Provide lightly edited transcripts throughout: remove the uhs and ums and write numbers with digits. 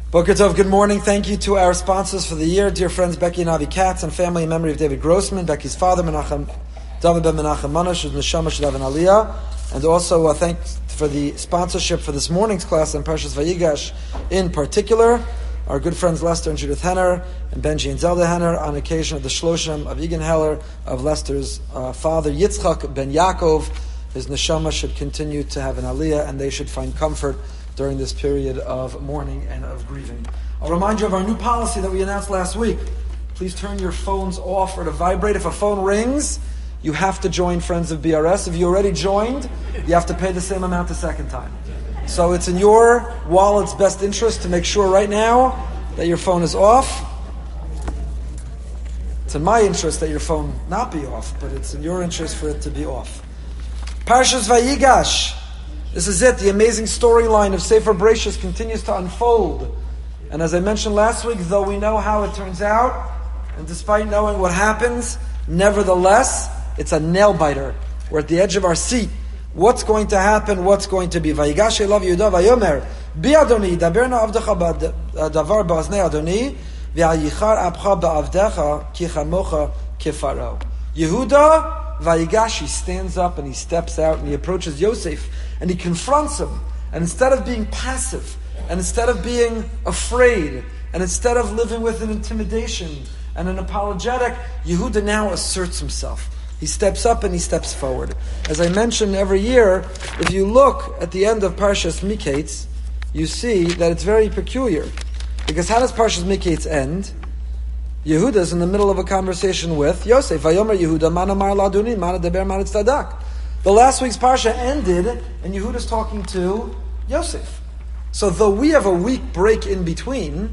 Boker Tov, good morning. Thank you to our sponsors for the year, dear friends Becky and Avi Katz, and family in memory of David Grossman, Becky's father, Menachem, David ben Menachem Manash, whose neshama should have an aliyah. And also thanks for the sponsorship for this morning's class on Parshas Vayigash in particular. Our good friends Lester and Judith Henner and Benji and Zelda Henner on occasion of the Shloshim of Egan Heller of Lester's father Yitzchak ben Yaakov. His neshama should continue to have an aliyah and they should find comfort during this period of mourning and of grieving. I'll remind you of our new policy that we announced last week. Please turn your phones off or to vibrate. If a phone rings, you have to join Friends of BRS. If you already joined, you have to pay the same amount the second time. So it's in your wallet's best interest to make sure right now that your phone is off. It's in my interest that your phone not be off, but it's in your interest for it to be off. Parshas Vayigash. This is it. The amazing storyline of Sefer Bereshis continues to unfold. And as I mentioned last week, though we know how it turns out, and despite knowing what happens, nevertheless, it's a nail-biter. We're at the edge of our seat. What's going to happen? What's going to be? Vayigash elav Yehuda vayomer, Bi Adoni, daberna avdecha davar ba'aznei Adoni, v'ayichar apcha ba'avdecha ki chamocha kefaro. Yehuda, Vayigash, he stands up and he steps out and he approaches Yosef and he confronts him. And instead of being passive, and instead of being afraid, and instead of living with an intimidation and an apologetic, Yehuda now asserts himself. He steps up and he steps forward. As I mentioned every year, if you look at the end of Parshas Miketz, you see that it's very peculiar. Because how does Parshas Miketz end? Yehuda is in the middle of a conversation with Yosef. Vayomer Yehuda, man amar laduni, man adaber, man tzdadak. The last week's parsha ended, and Yehuda's talking to Yosef. So though we have a week break in between,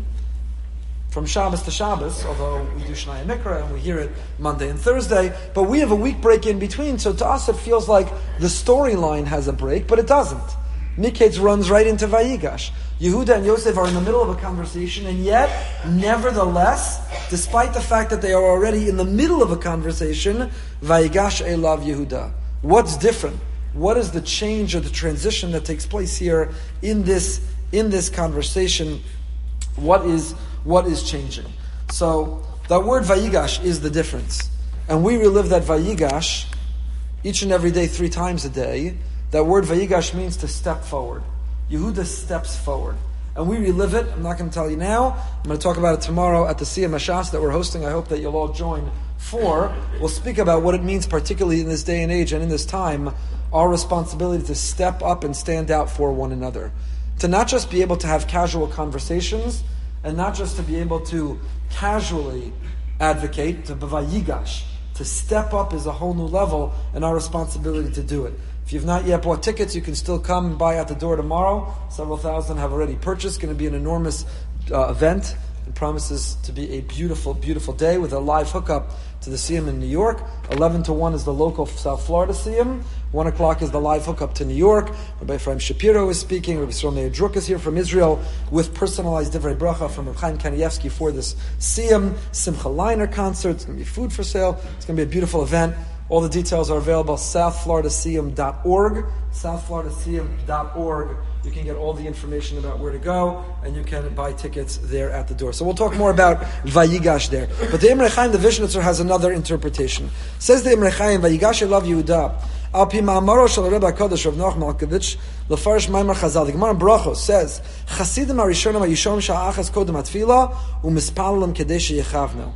from Shabbos to Shabbos, although we do Shnai Mikra and we hear it Monday and Thursday, but we have a week break in between, so to us it feels like the storyline has a break, but it doesn't. Miketz runs right into Vayigash. Yehuda and Yosef are in the middle of a conversation, and yet, nevertheless, despite the fact that they are already in the middle of a conversation, Vayigash elav Yehuda. What's different? What is the change or the transition that takes place here in this conversation? What is changing? So, the word Vayigash is the difference. And we relive that Vayigash each and every day, 3 times a day. That word Vayigash means to step forward. Yehuda steps forward. And we relive it. I'm not going to tell you now. I'm going to talk about it tomorrow at the Siyam Hashas that we're hosting. I hope that you'll all join for. We'll speak about what it means, particularly in this day and age and in this time, our responsibility to step up and stand out for one another. To not just be able to have casual conversations, and not just to be able to casually advocate, to Vayigash. To step up is a whole new level, and our responsibility to do it. If you've not yet bought tickets, you can still come and buy at the door tomorrow. Several thousand have already purchased. It's going to be an enormous event. It promises to be a beautiful, beautiful day with a live hookup to the Siyam in New York. 11 to 1 is the local South Florida Siyam. 1 o'clock is the live hookup to New York. Rabbi Ephraim Shapiro is speaking. Rabbi Yisrael Meir Druk is here from Israel with personalized Divrei Bracha from Rabbi Chaim Kanievsky for this Siyam. Simcha Liner concert. It's going to be food for sale. It's going to be a beautiful event. All the details are available at southfloridasiyam.org. southfloridasiyam.org. You can get all the information about where to go, and you can buy tickets there at the door. So we'll talk more about Vayigash there. But the Imrei Chaim, the Vishnitzer, has another interpretation. Says the Imrei Chaim, Vayigash elav Yehuda. Al pi ma'amaro shel Rebbe HaKadosh Rav Noach Malkovich l'farish Maimar Chazal. The Gemara in Brachos says, Chasidim harishonim hayishom sha'achas kodem atfila u'mispalalim kedei sheyechavnu.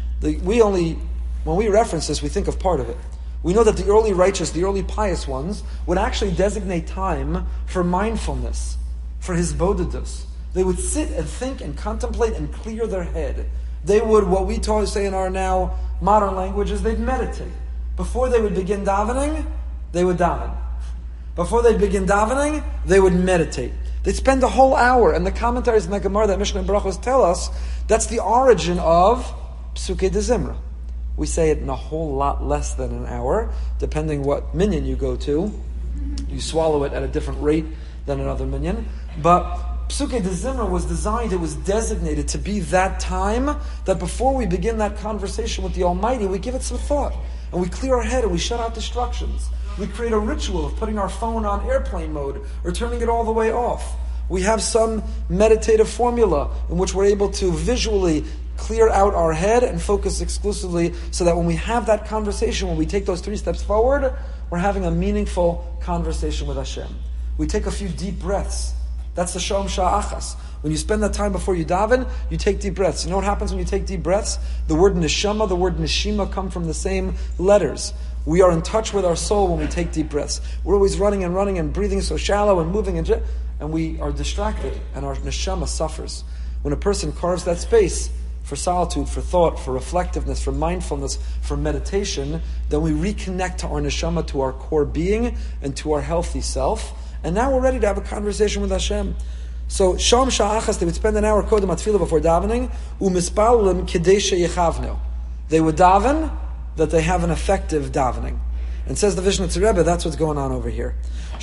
When we reference this, we think of part of it. We know that the early righteous, the early pious ones, would actually designate time for mindfulness, for hisbodedus. They would sit and think and contemplate and clear their head. They would, what we say in our now modern languages, they'd meditate. Before they would begin davening, they would daven. Before they'd begin davening, they would meditate. They'd spend a whole hour, and the commentaries in the Gemara that Mishnah and Brachos tell us, that's the origin of Psukei de Zimra. We say it in a whole lot less than an hour, depending what minyan you go to. You swallow it at a different rate than another minyan. But Psukei de Zimra was designed, it was designated to be that time that before we begin that conversation with the Almighty, we give it some thought. And we clear our head and we shut out distractions. We create a ritual of putting our phone on airplane mode or turning it all the way off. we have some meditative formula in which we're able to visually clear out our head and focus exclusively so that when we have that conversation, when we take those 3 steps forward, we're having a meaningful conversation with Hashem. We take a few deep breaths. That's the Shalom Sha'achas. When you spend that time before you daven, you take deep breaths. You know what happens when you take deep breaths? The word neshama, the word neshima come from the same letters. We are in touch with our soul when we take deep breaths. We're always running and breathing so shallow and moving and we are distracted and our neshama suffers. When a person carves that space for solitude, for thought, for reflectiveness, for mindfulness, for meditation, then we reconnect to our neshama, to our core being, and to our healthy self. And now we're ready to have a conversation with Hashem. So, Shalom Sha'achas, they would spend an hour kodem atfilah before davening, u'mispalim kidei sheyechavnu. They would daven that they have an effective davening. And says the Vishnitzer Rebbe, that's what's going on over here.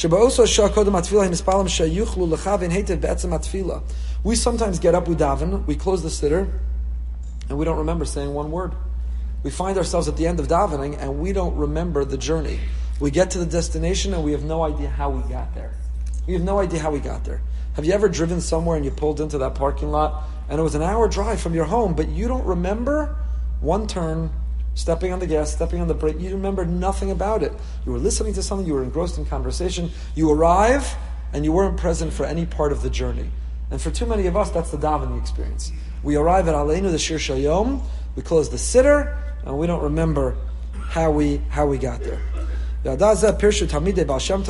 We sometimes get up, we daven, we close the siddur, and we don't remember saying one word. We find ourselves at the end of davening, and we don't remember the journey. We get to the destination, and we have no idea how we got there. We have no idea how we got there. Have you ever driven somewhere and you pulled into that parking lot, and it was an hour drive from your home, but you don't remember one turn, stepping on the gas, stepping on the brake, you remember nothing about it. You were listening to something, you were engrossed in conversation, you arrive, and you weren't present for any part of the journey. And for too many of us, that's the davening experience. We arrive at Aleinu, the Shir Shayom, we close the siddur, and we don't remember how we got there. And the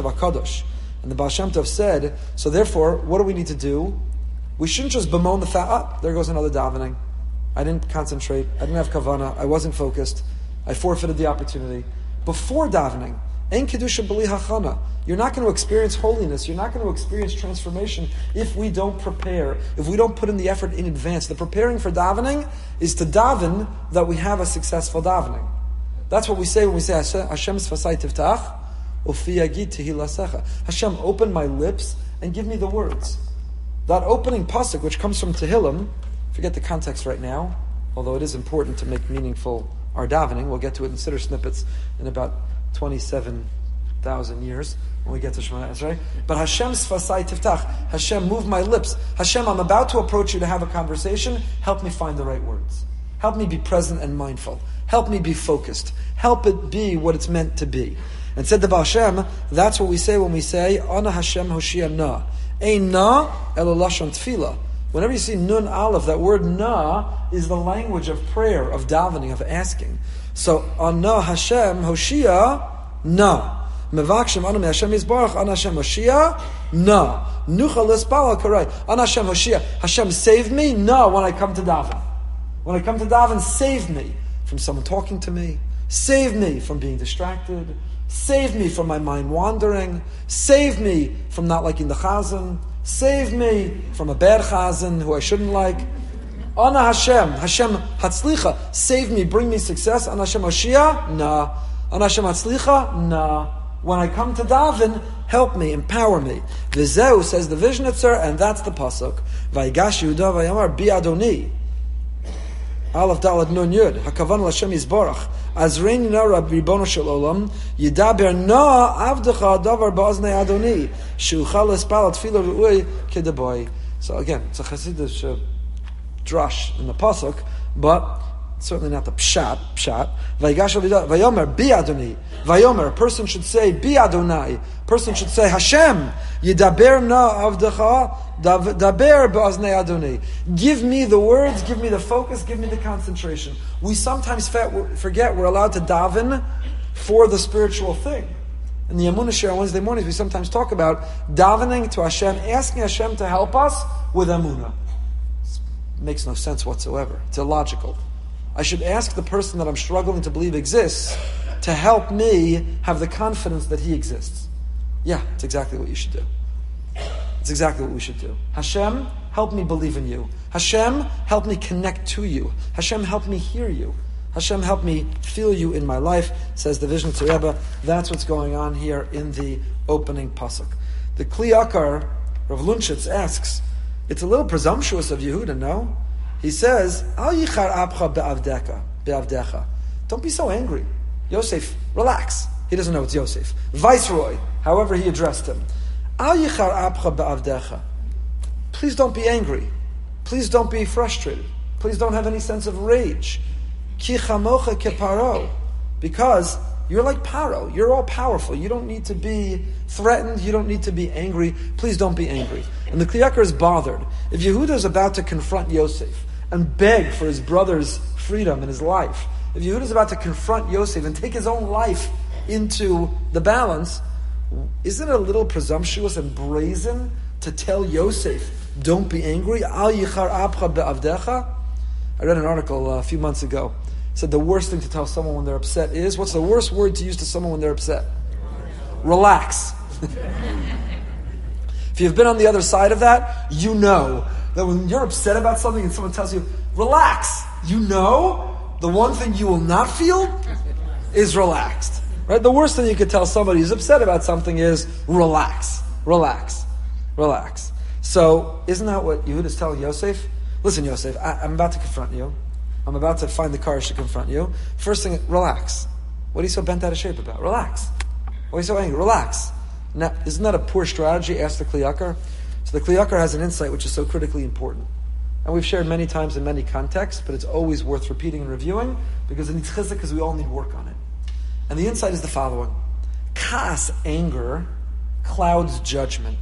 Baal Shem Tov said, so therefore, what do we need to do? We shouldn't just bemoan the fact, there goes another davening. I didn't concentrate, I didn't have kavanah, I wasn't focused, I forfeited the opportunity. Before davening, ein kedusha b'li hachana. You're not going to experience holiness, you're not going to experience transformation if we don't prepare, if we don't put in the effort in advance. The preparing for davening is to daven that we have a successful davening. That's what we say when we say, Hashem sfasai tiftach, ufi yagid tehilasecha. Hashem, open my lips and give me the words. That opening pasuk, which comes from Tehillim, forget the context right now, although it is important to make meaningful our davening. We'll get to it in siddur snippets in about 27,000 years when we get to Shemona Esrei. But Hashem sfasai tiftach. Hashem, move my lips. Hashem, I'm about to approach you to have a conversation. Help me find the right words. Help me be present and mindful. Help me be focused. Help it be what it's meant to be. And said the Baal Shem, that's what we say when we say, Ana Hashem Hoshia Na. Ein na elo lashon tefillah. Whenever you see nun aleph, that word na is the language of prayer, of davening, of asking. So, Ana Hashem Hoshia Na. Mevakshim Ana Hashem Yisbarach, Ana Hashem Hoshia Na. Nucha l'spala karai. Ana Hashem Hoshia. Hashem, save me? Na, when I come to daven. When I come to daven, save me from someone talking to me. Save me from being distracted. Save me from my mind wandering. Save me from not liking the chazan. Save me from a bad chazan who I shouldn't like. Ana Hashem, Hashem Hatzlicha, save me, bring me success. Ana Hashem Hoshia, nah. Ana Hashem Hatzlicha, nah. When I come to daven, help me, empower me. V'zeu, says the Vishnitzer, and that's the pasuk. Vayigash Yehuda vayamar bi Adoni. Aleph Dalad Nun Yud. Hakavan l'Hashem Yisborach. Azrein Nara Ribono Shel Olam. Yidaber Na Avdecha Davar Ba'aznei Adoni. Shuchal Espal Tefillah Ru'ui Kedaboy. So again, it's a Chassidish drush in the pasuk, but certainly not the pshat. Vayigash Vayomer Bi Adoni. Vayomer. A person should say Bi Adonai. A person should say Hashem. Yidaber Na Avdecha. Daber ba'aznei Adonai. Give me the words, give me the focus, give me the concentration. We sometimes forget we're allowed to daven for the spiritual thing. In the Amunah Share on Wednesday mornings, we sometimes talk about davening to Hashem, asking Hashem to help us with Amunah. It makes no sense whatsoever. It's illogical. I should ask the person that I'm struggling to believe exists to help me have the confidence that he exists. Yeah, it's exactly what you should do. It's exactly what we should do. Hashem, help me believe in you. Hashem, help me connect to you. Hashem, help me hear you. Hashem, help me feel you in my life, says the Vishnitzer Rebbe. That's what's going on here in the opening pasuk. The Kli Yakar, Rav Lunchitz asks, it's a little presumptuous of Yehuda, no? He says, Al yichar abcha be'avdecha. Don't be so angry. Yosef, relax. He doesn't know it's Yosef. Viceroy, however he addressed him. Al yichar abcha be'avdecha. please don't be angry. Please don't be frustrated. Please don't have any sense of rage. Ki chamocha keparo. Because you're like Paro. You're all powerful. You don't need to be threatened. You don't need to be angry. Please don't be angry. And the Kli Yakar is bothered. If Yehuda is about to confront Yosef and beg for his brother's freedom and his life, if Yehuda is about to confront Yosef and take his own life into the balance, isn't it a little presumptuous and brazen to tell Yosef, don't be angry? Al yichar abcha be'avdecha? I read an article a few months ago. It said the worst thing to tell someone when they're upset is, what's the worst word to use to someone when they're upset? Relax. If you've been on the other side of that, you know that when you're upset about something and someone tells you, relax, you know the one thing you will not feel is relaxed. Right? The worst thing you could tell somebody who's upset about something is relax, relax, relax. So, isn't that what Yehuda is telling Yosef? Listen, Yosef, I'm about to confront you. I'm about to find the courage to confront you. First thing, relax. What are you so bent out of shape about? Relax. Why are you so angry? Relax. Now, isn't that a poor strategy? Ask the Kli Yakar. So the Kli Yakar has an insight which is so critically important. And we've shared many times in many contexts, but it's always worth repeating and reviewing because it needs chizuk, because we all need work on it. And the insight is the following. Kas, anger, clouds judgment.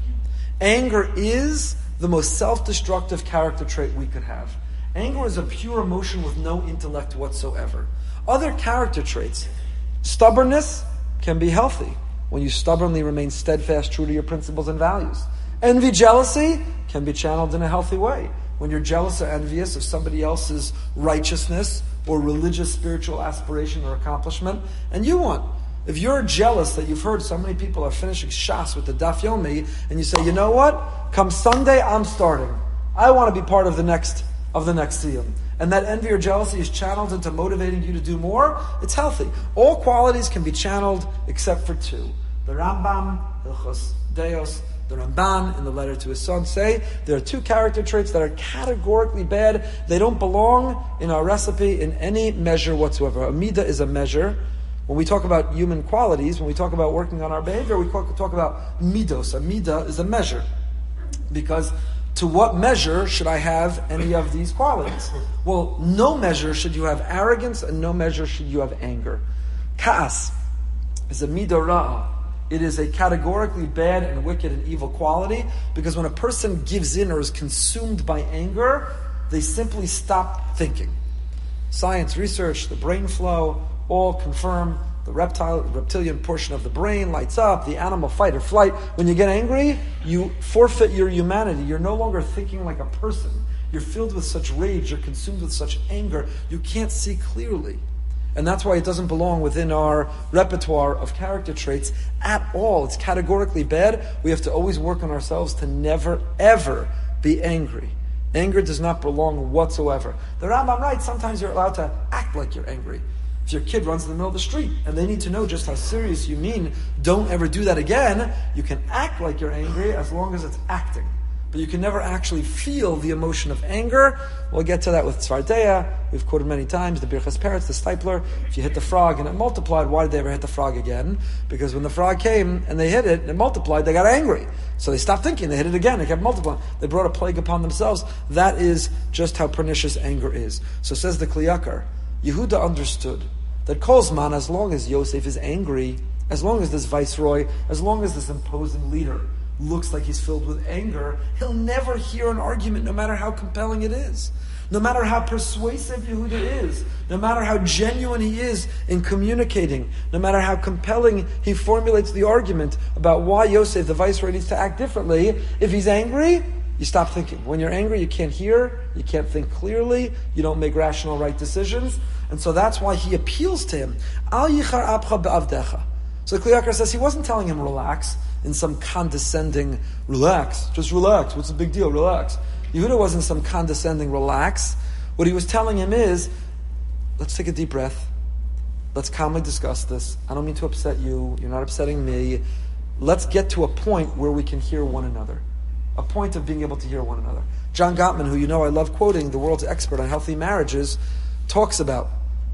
Anger is the most self-destructive character trait we could have. Anger is a pure emotion with no intellect whatsoever. Other character traits, stubbornness can be healthy when you stubbornly remain steadfast, true to your principles and values. Envy, jealousy can be channeled in a healthy way. When you're jealous or envious of somebody else's righteousness or religious, spiritual aspiration or accomplishment, and you want. If you're jealous that you've heard so many people are finishing Shas with the Daf Yomi, and you say, you know what? Come Sunday, I'm starting. I want to be part of the next Siyum. And that envy or jealousy is channeled into motivating you to do more, it's healthy. All qualities can be channeled except for two. The Rambam, Hilchos Deos, the Ramban, in the letter to his son, say there are two character traits that are categorically bad. They don't belong in our recipe in any measure whatsoever. A midah is a measure. When we talk about human qualities, when we talk about working on our behavior, we talk about midos. A midah is a measure. Because to what measure should I have any of these qualities? Well, no measure should you have arrogance, and no measure should you have anger. Ka'as is a midah ra'ah. It is a categorically bad and wicked and evil quality, because when a person gives in or is consumed by anger, they simply stop thinking. Science, research, the brain flow, all confirm the reptilian portion of the brain lights up, the animal fight or flight. When you get angry, you forfeit your humanity. You're no longer thinking like a person. You're filled with such rage, you're consumed with such anger, you can't see clearly. And that's why it doesn't belong within our repertoire of character traits at all. It's categorically bad. We have to always work on ourselves to never, ever be angry. Anger does not belong whatsoever. The Rambam writes, sometimes you're allowed to act like you're angry. If your kid runs in the middle of the street and they need to know just how serious you mean, don't ever do that again. You can act like you're angry as long as it's acting. But you can never actually feel the emotion of anger. We'll get to that with Tzvardeya. We've quoted many times the Birchas Peretz, the Stipler. If you hit the frog and it multiplied, why did they ever hit the frog again? Because when the frog came and they hit it and it multiplied, they got angry. So they stopped thinking, they hit it again, it kept multiplying. They brought a plague upon themselves. That is just how pernicious anger is. So says the Kli Yakar, Yehuda understood that Kolzman, as long as Yosef is angry, as long as this viceroy, as long as this imposing leader looks like he's filled with anger, he'll never hear an argument, no matter how compelling it is. No matter how persuasive Yehuda is, no matter how genuine he is in communicating, no matter how compelling he formulates the argument about why Yosef, the viceroy, needs to act differently, if he's angry, you stop thinking. When you're angry, you can't hear, you can't think clearly, you don't make rational, right decisions. And so that's why he appeals to him. Al yichar abcha be'avdecha. So the Kli Yakar says he wasn't telling him relax in some condescending, relax, just relax, what's the big deal, relax. Yehuda wasn't some condescending relax. What he was telling him is, let's take a deep breath, let's calmly discuss this. I don't mean to upset you, you're not upsetting me. Let's get to a point where we can hear one another. A point of being able to hear one another. John Gottman, who you know I love quoting, the world's expert on healthy marriages, talks about,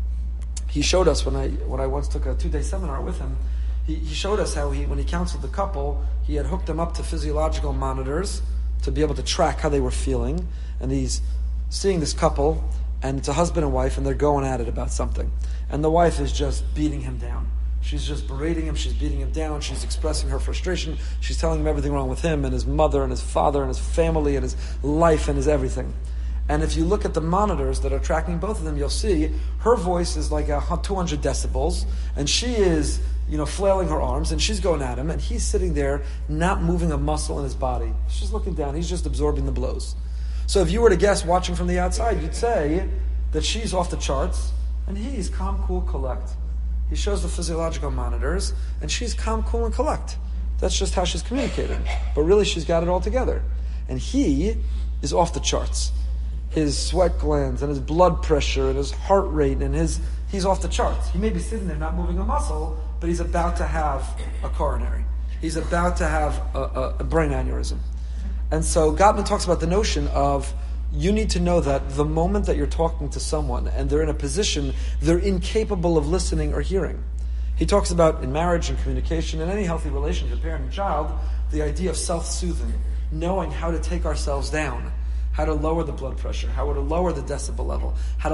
he showed us when I once took a 2-day seminar with him, he showed us how when he counseled the couple, he had hooked them up to physiological monitors to be able to track how they were feeling. And he's seeing this couple, and it's a husband and wife, and they're going at it about something. And the wife is just beating him down. She's just berating him, she's beating him down, she's expressing her frustration, she's telling him everything wrong with him and his mother and his father and his family and his life and his everything. And if you look at the monitors that are tracking both of them, you'll see her voice is like 200 decibels, and she is, flailing her arms, and she's going at him, and he's sitting there not moving a muscle in his body. He's just looking down, he's just absorbing the blows. So if you were to guess watching from the outside, you'd say that she's off the charts, and he's calm, cool, collect. He shows the physiological monitors, and she's calm, cool, and collect. That's just how she's communicating. But really, she's got it all together. And he is off the charts. His sweat glands, and his blood pressure, and his heart rate, and he's off the charts. He may be sitting there not moving a muscle, but he's about to have a coronary. He's about to have a brain aneurysm. And so Gottman talks about the notion of you need to know that the moment that you're talking to someone and they're in a position, they're incapable of listening or hearing. He talks about in marriage and communication, in any healthy relationship, parent and child, the idea of self-soothing, knowing how to take ourselves down, how to lower the blood pressure, how to lower the decibel level, how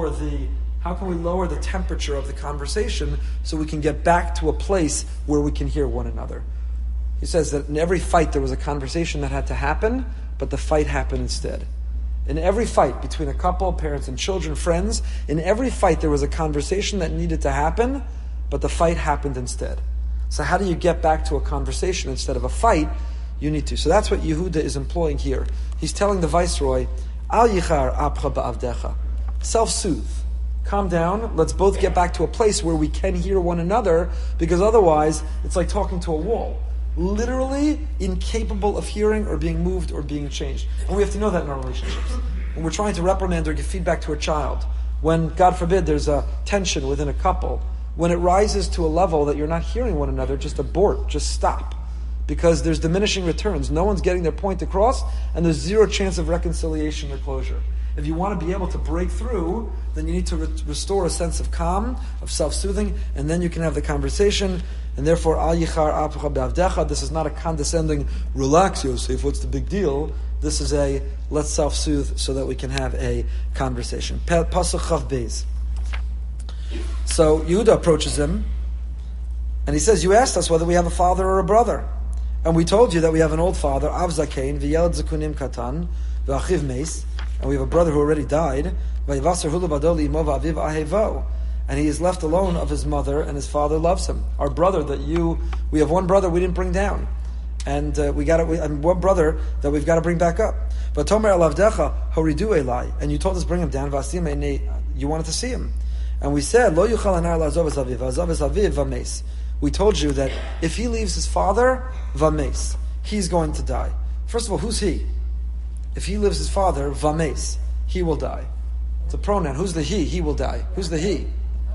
can we lower the temperature of the conversation so we can get back to a place where we can hear one another. He says that in every fight there was a conversation that had to happen, but the fight happened instead. In every fight between a couple, parents and children, friends, in every fight there was a conversation that needed to happen, but the fight happened instead. So how do you get back to a conversation instead of a fight? You need to. So that's what Yehuda is employing here. He's telling the viceroy, Al yichar apcha ba'avdecha. Self-soothe. Calm down. Let's both get back to a place where we can hear one another, because otherwise it's like talking to a wall. Literally incapable of hearing or being moved or being changed. And we have to know that in our relationships. When we're trying to reprimand or give feedback to a child, when, God forbid, there's a tension within a couple, when it rises to a level that you're not hearing one another, just abort, just stop. Because there's diminishing returns. No one's getting their point across, and there's zero chance of reconciliation or closure. If you want to be able to break through, then you need to restore a sense of calm, of self-soothing, and then you can have the conversation. And therefore, Al Yichar Apcha B'Avdecha, this is not a condescending, relax Yosef, what's the big deal? This is a, let's self-soothe so that we can have a conversation. Pasuk Chav Beis. So Yehuda approaches him, and he says, you asked us whether we have a father or a brother. And we told you that we have an old father, Av Zakein, V'yelad Zakunim Katan, V'achiv Meis, and we have a brother who already died, V'yivasar Hulu Badoli Imo V'aviv Ahevo, and he is left alone of his mother, and his father loves him. Our brother we have one brother we didn't bring down, and and one brother that we've got to bring back up. But Tomer Elavdecha Horidu Elai, and you told us bring him down. Vasim, you wanted to see him, and we said Lo Yuchal Anar Lazov Es Aviv, Azov Es Aviv Vameis. We told you that if he leaves his father, Vameis, he's going to die. First of all, who's he? If he leaves his father, Vameis, he will die. It's a pronoun. Who's the he? He will die. Who's the he?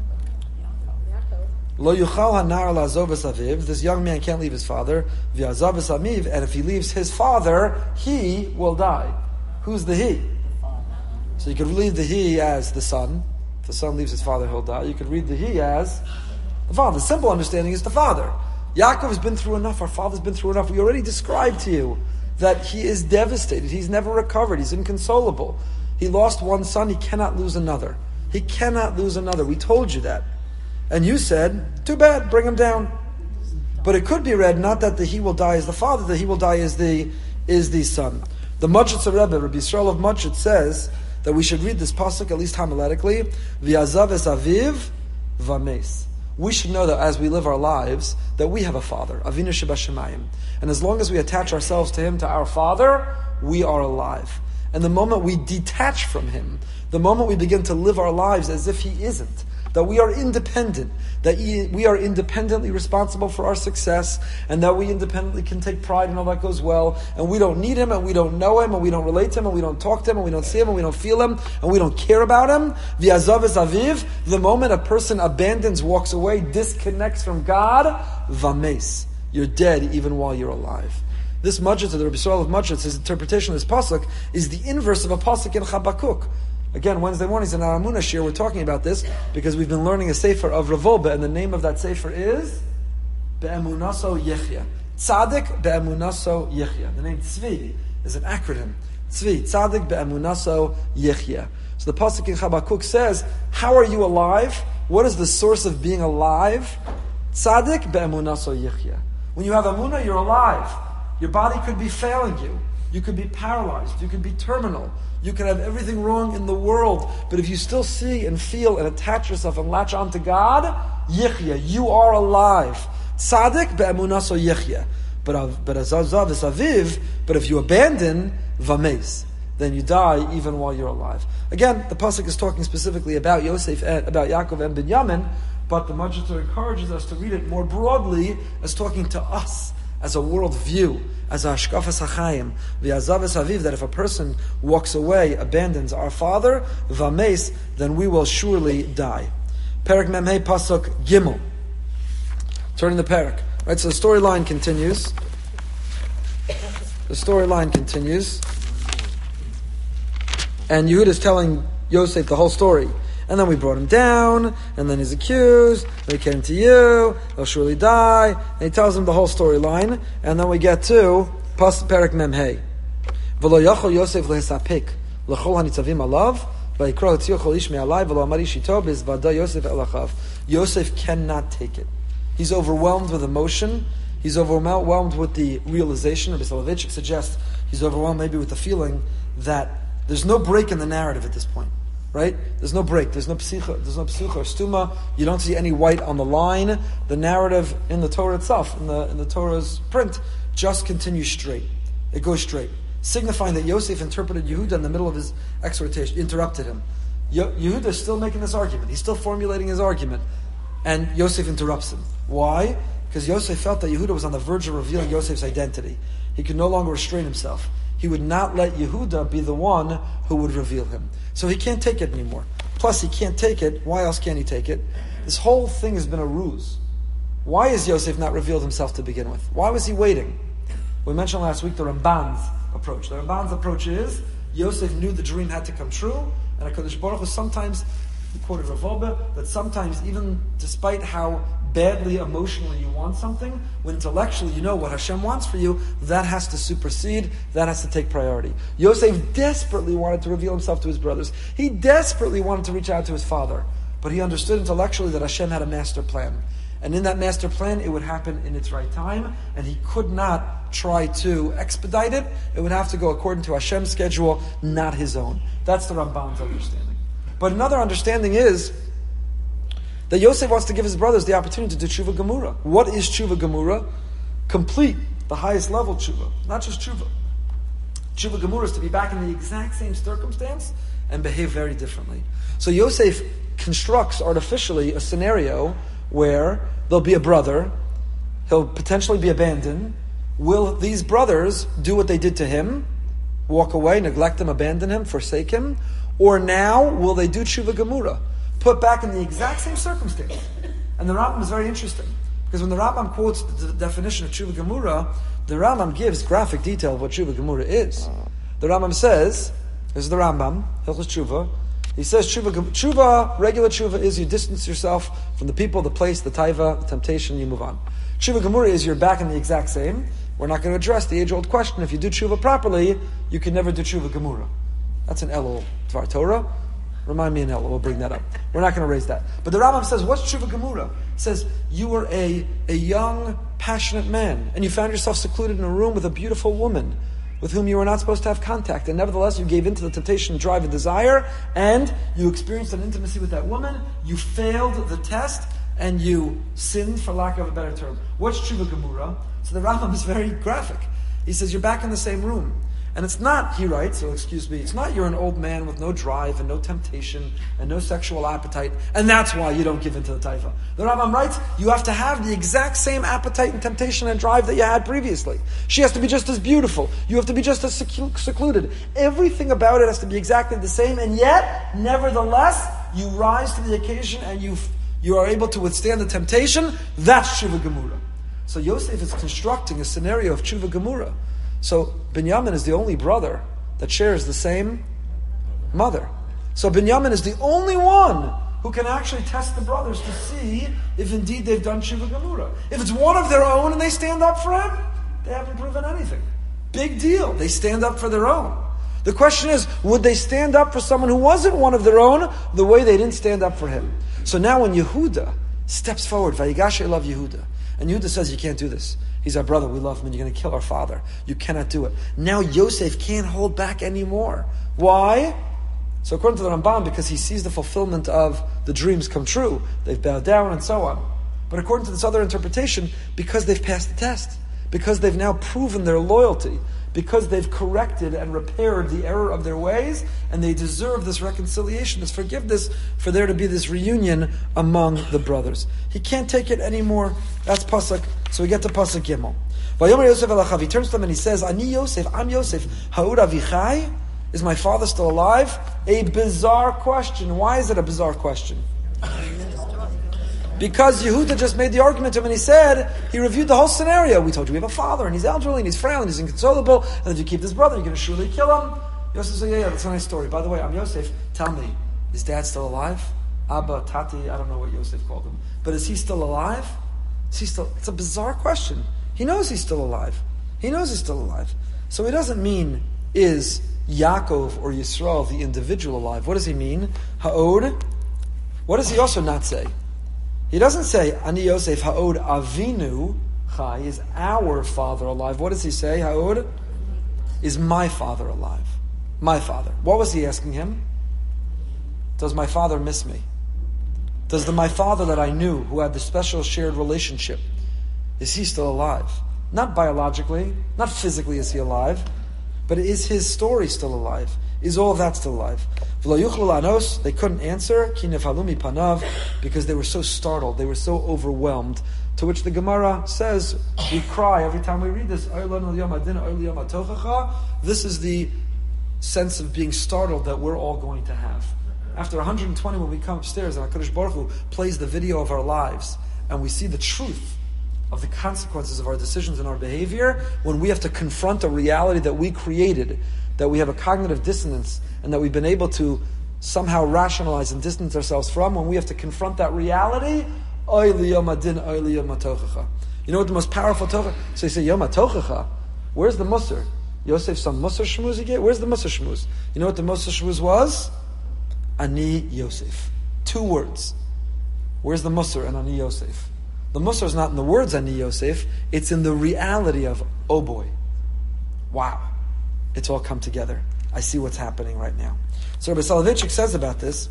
Lo yuchal hanar la'azov es aviv. This young man can't leave his father. V'azav es amiv. And if he leaves his father, he will die. Who's the he? So you could read the he as the son. If the son leaves his father, he'll die. You could read the he as the father. The simple understanding is the father. Yaakov has been through enough. Our father's been through enough. We already described to you that he is devastated. He's never recovered. He's inconsolable. He lost one son. He cannot lose another. He cannot lose another. We told you that. And you said, too bad, bring him down. But it could be read, not that the he will die is the father, the he will die is the son. The Machitz Rebbe, Rabbi Yisrael of Machitz, says that we should read this pasuk, at least homiletically, V'yazav es aviv v'ames. We should know that as we live our lives, that we have a father, Avinu Shebashamayim. And as long as we attach ourselves to him, to our father, we are alive. And the moment we detach from him, the moment we begin to live our lives as if he isn't, that we are independent, that we are independently responsible for our success, and that we independently can take pride in all that goes well, and we don't need him, and we don't know him, and we don't relate to him, and we don't talk to him, and we don't see him, and we don't feel him, and we don't care about him. V'yazav es aviv, the moment a person abandons, walks away, disconnects from God, vames, you're dead even while you're alive. This Machitz, the Rabbi Yisrael of Machitz, his interpretation of this pasuk is the inverse of a pasuk in Habakkuk. Again, Wednesday mornings in our Amunah Shir, we're talking about this because we've been learning a sefer of Revolba, and the name of that sefer is Be'emunaso Yechya. Tzaddik Be'emunaso Yechya. The name Tzvi is an acronym. Tzvi, Tzadik be'emunaso yichya. So the pasuk in Habakkuk says, how are you alive? What is the source of being alive? Tzadik be'emunaso yichya. When you have emunah, you're alive. Your body could be failing you. You could be paralyzed. You could be terminal. You could have everything wrong in the world. But if you still see and feel and attach yourself and latch onto God, yichya, you are alive. Tzadik be'emunaso yichya. But azazav is aviv. But if you abandon, vames, then you die even while you're alive. Again, the pasuk is talking specifically about Yosef, about Yaakov and Binyamin, but the Majid encourages us to read it more broadly as talking to us, as a world view, as a hashkafas hachayim, v'yazav es aviv, that if a person walks away, abandons our father, vames, then we will surely die. Perek memhei pasuk gimel. Turning the perek. Right, so the storyline continues. The storyline continues. And Yehuda is telling Yosef the whole story. And then we brought him down, and then he's accused, they came to you, they'll surely die, and he tells him the whole storyline, and then we get to Perek Memhei. V'lo yachol Yosef lehesapik l'chol hanitzavim alav, v'yikro hetziyo chol ish me'alai, v'lo amari shito b'zvada Yosef elachav. Yosef cannot take it. He's overwhelmed with emotion, he's overwhelmed with the realization, Rabbi Soloveitchik suggests, he's overwhelmed maybe with the feeling that there's no break in the narrative at this point. Right? There's no break. There's no psicha or stuma. You don't see any white on the line. The narrative in the Torah itself, in the Torah's print, just continues straight. It goes straight, signifying that Yosef interpreted Yehuda in the middle of his exhortation, interrupted him. Yehuda is still making this argument. He's still formulating his argument, and Yosef interrupts him. Why? Because Yosef felt that Yehuda was on the verge of revealing Yosef's identity. He could no longer restrain himself. He would not let Yehuda be the one who would reveal him. So he can't take it anymore. Plus, he can't take it. Why else can he take it? This whole thing has been a ruse. Why is Yosef not revealed himself to begin with? Why was he waiting? We mentioned last week the Ramban's approach. The Ramban's approach is, Yosef knew the dream had to come true, and HaKadosh Baruch Hu sometimes, he quoted Rav Wolbe, that sometimes even despite how badly emotionally you want something, when intellectually you know what Hashem wants for you, that has to supersede, that has to take priority. Yosef desperately wanted to reveal himself to his brothers. He desperately wanted to reach out to his father. But he understood intellectually that Hashem had a master plan. And in that master plan, it would happen in its right time, and he could not try to expedite it. It would have to go according to Hashem's schedule, not his own. That's the Ramban's understanding. But another understanding is that Yosef wants to give his brothers the opportunity to do tshuva gemura. What is tshuva gemura? Complete, the highest level tshuva, not just tshuva. Tshuva gemura is to be back in the exact same circumstance and behave very differently. So Yosef constructs artificially a scenario where there'll be a brother, he'll potentially be abandoned. Will these brothers do what they did to him? Walk away, neglect him, abandon him, forsake him? Or now, will they do tshuva gemura? Put back in the exact same circumstance. And the Rambam is very interesting, because when the Rambam quotes the definition of tshuva gemura, the Rambam gives graphic detail of what tshuva gemura is. The Rambam says, this is the Rambam, Hilchos Tshuva, he says tshuva, regular tshuva is you distance yourself from the people, the place, the taiva, the temptation, you move on. Tshuva gemura is you're back in the exact same. We're not going to address the age-old question, if you do tshuva properly, you can never do tshuva gemura. That's an Elul Dvar Torah. Remind me in Elul, we'll bring that up. We're not going to raise that. But the Rambam says, what's tshuva gemura? It says, you were a young, passionate man, and you found yourself secluded in a room with a beautiful woman with whom you were not supposed to have contact, and nevertheless you gave in to the temptation, drive, and desire, and you experienced an intimacy with that woman, you failed the test, and you sinned, for lack of a better term. What's tshuva gemura? So the Rambam is very graphic. He says, you're back in the same room. And it's not, he writes, it's not you're an old man with no drive and no temptation and no sexual appetite, and that's why you don't give in to the taifa. The Rambam writes, you have to have the exact same appetite and temptation and drive that you had previously. She has to be just as beautiful. You have to be just as secluded. Everything about it has to be exactly the same, and yet, nevertheless, you rise to the occasion and you are able to withstand the temptation. That's tshuva gemura. So Yosef is constructing a scenario of tshuva gemura. So Binyamin is the only brother that shares the same mother. So Binyamin is the only one who can actually test the brothers to see if indeed they've done tshuva gemura. If it's one of their own and they stand up for him, they haven't proven anything. Big deal. They stand up for their own. The question is, would they stand up for someone who wasn't one of their own the way they didn't stand up for him? So now when Yehuda steps forward, Vayigash love Yehuda, and Yehuda says, you can't do this. He's our brother, we love him, and you're going to kill our father. You cannot do it. Now Yosef can't hold back anymore. Why? So according to the Rambam, because he sees the fulfillment of the dreams come true, they've bowed down and so on. But according to this other interpretation, because they've passed the test, because they've now proven their loyalty, because they've corrected and repaired the error of their ways, and they deserve this reconciliation, this forgiveness, for there to be this reunion among the brothers. He can't take it anymore. That's Pasuk. So we get to Pasuk Gimel. Vayomer Yosef el achav. He turns to them and he says, Ani Yosef, I'm Yosef. Ha'ud avichai? Is my father still alive? A bizarre question. Why is it a bizarre question? Because Yehuda just made the argument to him and he said, he reviewed the whole scenario. We told you we have a father and he's elderly and he's frail and he's inconsolable, and if you keep this brother, you're going to surely kill him. Yosef said, yeah, that's a nice story. By the way, I'm Yosef. Tell me, is dad still alive? Abba, Tati, I don't know what Yosef called him. But is he still alive? It's a bizarre question. He knows he's still alive. He knows he's still alive. So he doesn't mean, is Yaakov or Yisrael the individual alive? What does he mean? Ha'od? What does he also not say? He doesn't say, Ani Yosef Ha'od Avinu Chai, is our father alive. What does he say? Ha'od? Is my father alive? My father. What was he asking him? Does my father miss me? Does my father that I knew, who had the special shared relationship, is he still alive? Not biologically, not physically is he alive, but is his story still alive? Is all of that still alive? They couldn't answer, because they were so startled, they were so overwhelmed. To which the Gemara says, we cry every time we read this. This is the sense of being startled that we're all going to have. After 120, when we come upstairs and HaKadosh Baruch Hu plays the video of our lives, and we see the truth of the consequences of our decisions and our behavior, when we have to confront a reality that we created, that we have a cognitive dissonance, and that we've been able to somehow rationalize and distance ourselves from, when we have to confront that reality, oy liyom adin, oy liyom hatochacha. You know what the most powerful tochacha? So you say, yom hatochacha, where's the musar? Yosef some musar shmuz he get? Where's the musar shmuz? You know what the musar shmuz was? Ani Yosef. 2 words. Where's the musar and Ani Yosef? The musar is not in the words Ani Yosef, it's in the reality of, oh boy, wow, it's all come together. I see what's happening right now. So Rabbi Soloveitchik says about this,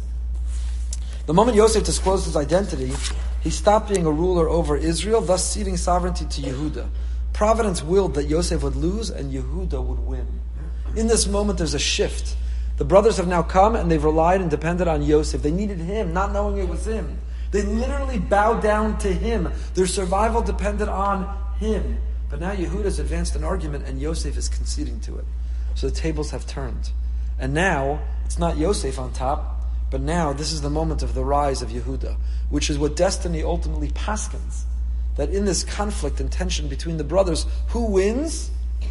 the moment Yosef disclosed his identity, he stopped being a ruler over Israel, thus ceding sovereignty to Yehuda. Providence willed that Yosef would lose and Yehuda would win. In this moment there's a shift. The brothers have now come and they've relied and depended on Yosef. They needed him, not knowing it was him. They literally bowed down to him. Their survival depended on him. But now Yehuda's advanced an argument and Yosef is conceding to it. So the tables have turned. And now, it's not Yosef on top, but now this is the moment of the rise of Yehuda, which is what destiny ultimately paskins. That in this conflict and tension between the brothers, who wins?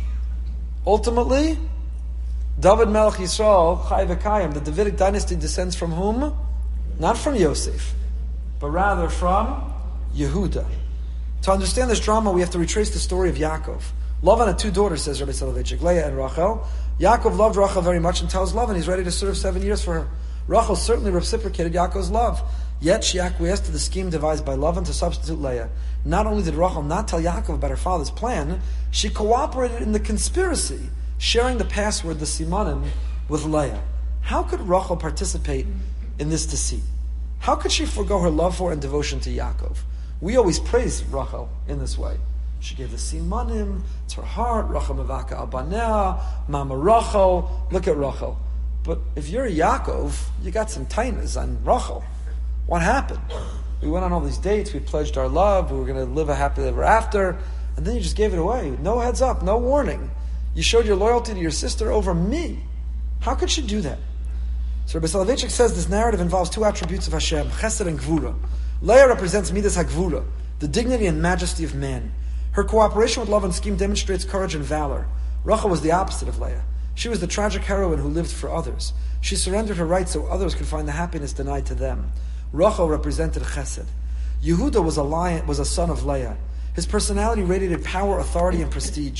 Ultimately, David Melech Yisrael, Chai V'Kayim, the Davidic dynasty descends from whom? Not from Yosef, but rather from Yehuda. To understand this drama, we have to retrace the story of Yaakov. Lavan had 2 daughters, says Rabbi Soloveitchik, Leah and Rachel. Yaakov loved Rachel very much and tells Lavan he's ready to serve 7 years for her. Rachel certainly reciprocated Yaakov's love. Yet she acquiesced to the scheme devised by Lavan to substitute Leah. Not only did Rachel not tell Yaakov about her father's plan, she cooperated in the conspiracy, sharing the password, the simanim, with Leah. How could Rachel participate in this deceit? How could she forego her love for and devotion to Yaakov? We always praise Rachel in this way. She gave the simanim, it's her heart, Rachel mevaka al banea, Mama Rachel, look at Rachel. But if you're a Yaakov, you got some tainas on Rachel. What happened? We went on all these dates, we pledged our love, we were going to live a happily ever after, and then you just gave it away. No heads up, no warning. You showed your loyalty to your sister over me. How could she do that? So Rabbi Soloveitchik says this narrative involves 2 attributes of Hashem, Chesed and Gvura. Leah represents Midas HaGvura, the dignity and majesty of man. Her cooperation with Lavan's scheme demonstrates courage and valor. Rachel was the opposite of Leah. She was the tragic heroine who lived for others. She surrendered her rights so others could find the happiness denied to them. Rachel represented Chesed. Yehuda was a son of Leah. His personality radiated power, authority, and prestige.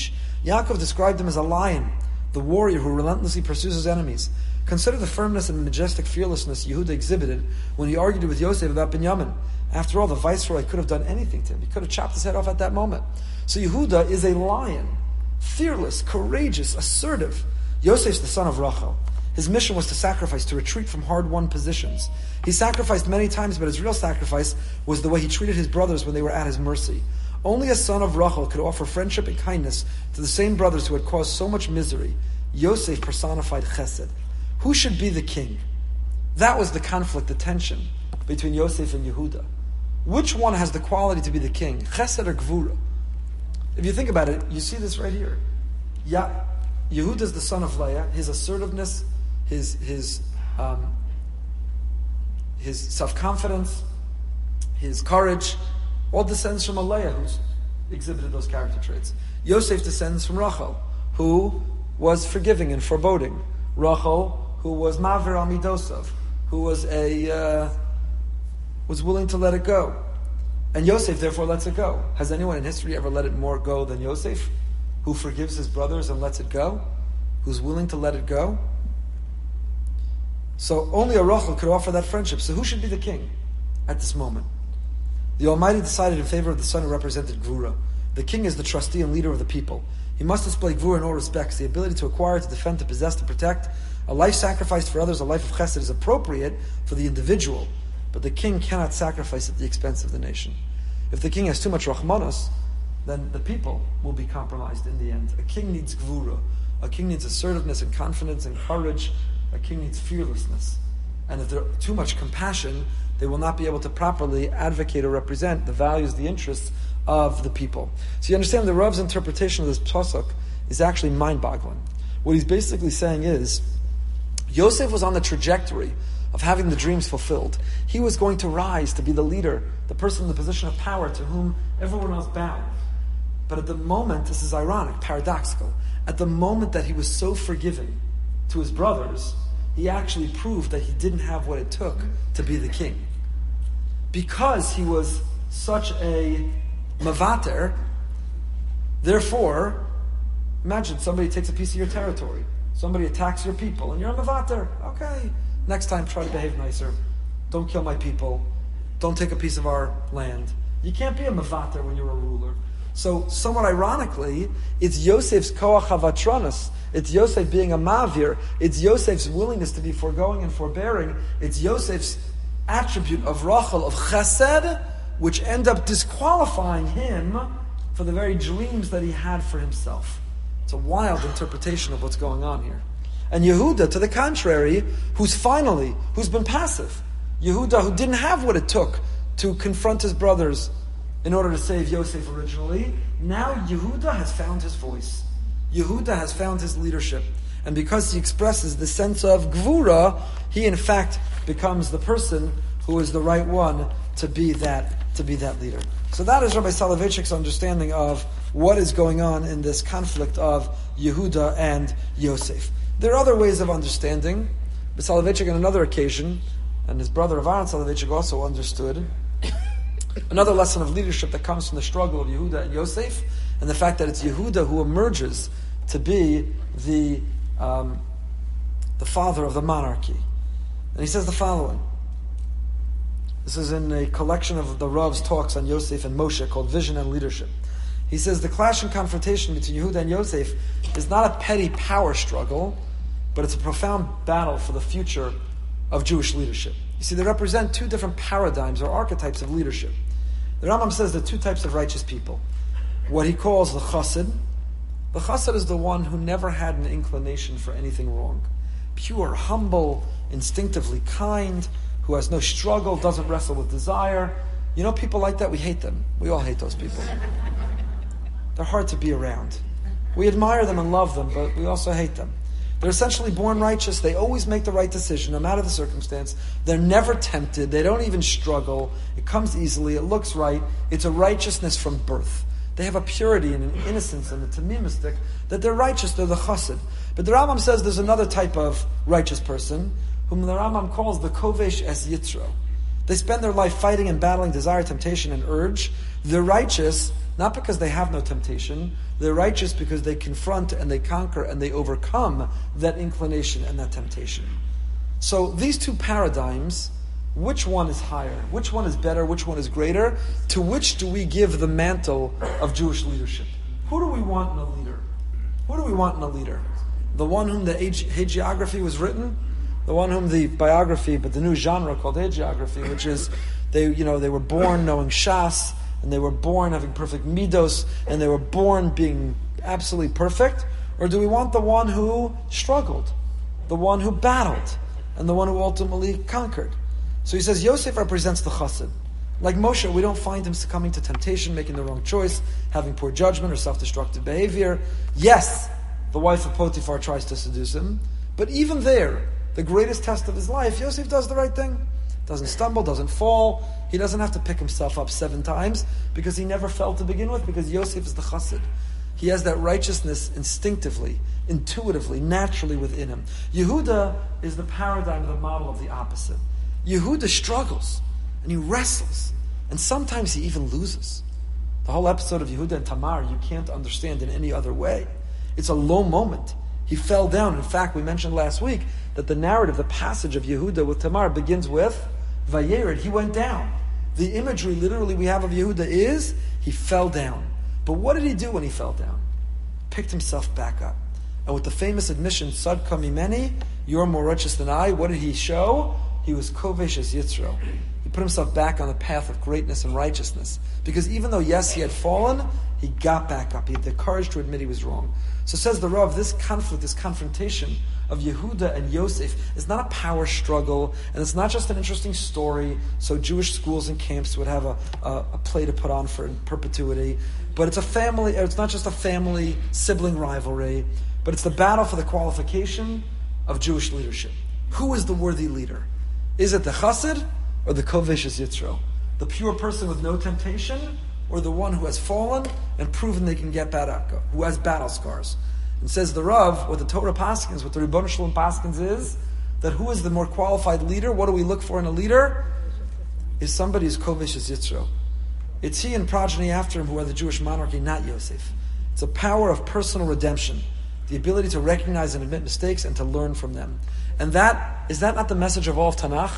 Yaakov described him as a lion, the warrior who relentlessly pursues his enemies. Consider the firmness and majestic fearlessness Yehuda exhibited when he argued with Yosef about Binyamin. After all, the viceroy could have done anything to him. He could have chopped his head off at that moment. So Yehuda is a lion, fearless, courageous, assertive. Yosef's the son of Rachel. His mission was to sacrifice, to retreat from hard-won positions. He sacrificed many times, but his real sacrifice was the way he treated his brothers when they were at his mercy. Only a son of Rachel could offer friendship and kindness to the same brothers who had caused so much misery. Yosef personified chesed. Who should be the king? That was the conflict, the tension between Yosef and Yehuda. Which one has the quality to be the king? Chesed or Gvura? If you think about it, you see this right here. Yehuda is the son of Leah. His assertiveness, his self-confidence, his courage, all descends from Leah, who's exhibited those character traits. Yosef descends from Rachel, who was forgiving and foreboding. Rachel, who was Mavir Amidosav, who was was willing to let it go. And Yosef therefore lets it go. Has anyone in history ever let it more go than Yosef? Who forgives his brothers and lets it go? Who's willing to let it go? So only a Rachel could offer that friendship. So who should be the king at this moment? The Almighty decided in favor of the son who represented Gvura. The king is the trustee and leader of the people. He must display Gvura in all respects. The ability to acquire, to defend, to possess, to protect. A life sacrificed for others, a life of chesed, is appropriate for the individual. But the king cannot sacrifice at the expense of the nation. If the king has too much rachmanos, then the people will be compromised in the end. A king needs gvura. A king needs assertiveness and confidence and courage. A king needs fearlessness. And if there's too much compassion, they will not be able to properly advocate or represent the values, the interests of the people. So you understand the Rav's interpretation of this pasuk is actually mind-boggling. What he's basically saying is, Yosef was on the trajectory of having the dreams fulfilled. He was going to rise to be the leader, the person in the position of power to whom everyone else bowed. But at the moment, this is ironic, paradoxical, at the moment that he was so forgiving to his brothers, he actually proved that he didn't have what it took to be the king. Because he was such a mavater, therefore, imagine somebody takes a piece of your territory, somebody attacks your people, and you're a mavater. Okay, next time try to behave nicer. Don't kill my people. Don't take a piece of our land. You can't be a mavater when you're a ruler. So, somewhat ironically, it's Yosef's koach havatronos. It's Yosef being a mavir. It's Yosef's willingness to be foregoing and forbearing. It's Yosef's attribute of Rachel, of chesed, which end up disqualifying him for the very dreams that he had for himself. It's a wild interpretation of what's going on here. And Yehuda, to the contrary, who's been passive. Yehuda, who didn't have what it took to confront his brothers in order to save Yosef originally, now Yehuda has found his voice. Yehuda has found his leadership. And because he expresses the sense of gvura, he in fact becomes the person who is the right one to be that leader. So that is Rabbi Soloveitchik's understanding of what is going on in this conflict of Yehuda and Yosef. There are other ways of understanding. But Soloveitchik on another occasion, and his brother Aaron Soloveitchik also understood another lesson of leadership that comes from the struggle of Yehuda and Yosef, and the fact that it's Yehuda who emerges to be the father of the monarchy. And he says the following. This is in a collection of the Rav's talks on Yosef and Moshe called Vision and Leadership. He says the clash and confrontation between Yehuda and Yosef is not a petty power struggle, but it's a profound battle for the future of Jewish leadership. You see, they represent two different paradigms or archetypes of leadership. The Rambam says there are two types of righteous people. What he calls the chassid. The chassid is the one who never had an inclination for anything wrong. Pure, humble, instinctively kind, who has no struggle, doesn't wrestle with desire. You know people like that? We hate them. We all hate those people. They're hard to be around. We admire them and love them, but we also hate them. They're essentially born righteous. They always make the right decision, no matter the circumstance. They're never tempted. They don't even struggle. It comes easily. It looks right. It's a righteousness from birth. They have a purity and an innocence and a tamimistic that they're righteous. They're the chassid. But the Rambam says there's another type of righteous person whom the Rambam calls the kovesh es yitro. They spend their life fighting and battling desire, temptation, and urge. They're righteous, not because they have no temptation. They're righteous because they confront and they conquer and they overcome that inclination and that temptation. So these two paradigms, which one is higher? Which one is better? Which one is greater? To which do we give the mantle of Jewish leadership? Who do we want in a leader? Who do we want in a leader? The one whom the hagiography was written? The one whom the biography, but the new genre called hagiography, which is they were born knowing Shas, and they were born having perfect midos, and they were born being absolutely perfect? Or do we want the one who struggled, the one who battled, and the one who ultimately conquered? So he says Yosef represents the chassid. Like Moshe, we don't find him succumbing to temptation, making the wrong choice, having poor judgment or self-destructive behavior. Yes, the wife of Potiphar tries to seduce him, but even there, the greatest test of his life, Yosef does the right thing. Doesn't stumble, doesn't fall. He doesn't have to pick himself up 7 times because he never fell to begin with, because Yosef is the chassid. He has that righteousness instinctively, intuitively, naturally within him. Yehuda is the paradigm, the model of the opposite. Yehuda struggles, and he wrestles, and sometimes he even loses. The whole episode of Yehuda and Tamar, you can't understand in any other way. It's a low moment. He fell down. In fact, we mentioned last week that the narrative, the passage of Yehuda with Tamar begins with Vayered. He went down. The imagery literally we have of Yehuda is he fell down. But what did he do when he fell down? Picked himself back up. And with the famous admission, Sadka mimeni, you're more righteous than I, what did he show? He was kovesh as Yitzro. He put himself back on the path of greatness and righteousness. Because even though, yes, he had fallen, he got back up. He had the courage to admit he was wrong. So says the Rav, this conflict, this confrontation of Yehuda and Yosef is not a power struggle, and it's not just an interesting story, so Jewish schools and camps would have a play to put on for perpetuity. But it's a family, it's not just a family sibling rivalry, but it's the battle for the qualification of Jewish leadership. Who is the worthy leader? Is it the chassid or the kovesh as Yitzro? The pure person with no temptation, or the one who has fallen and proven they can get back up, who has battle scars? And says the Rav, what the Torah paskins, what the Rebbeinu Shalom paskins is, that who is the more qualified leader? What do we look for in a leader? Is somebody who's kovesh as Yitzro. It's he and progeny after him who are the Jewish monarchy, not Yosef. It's a power of personal redemption, the ability to recognize and admit mistakes and to learn from them. And is that not the message of all of Tanakh?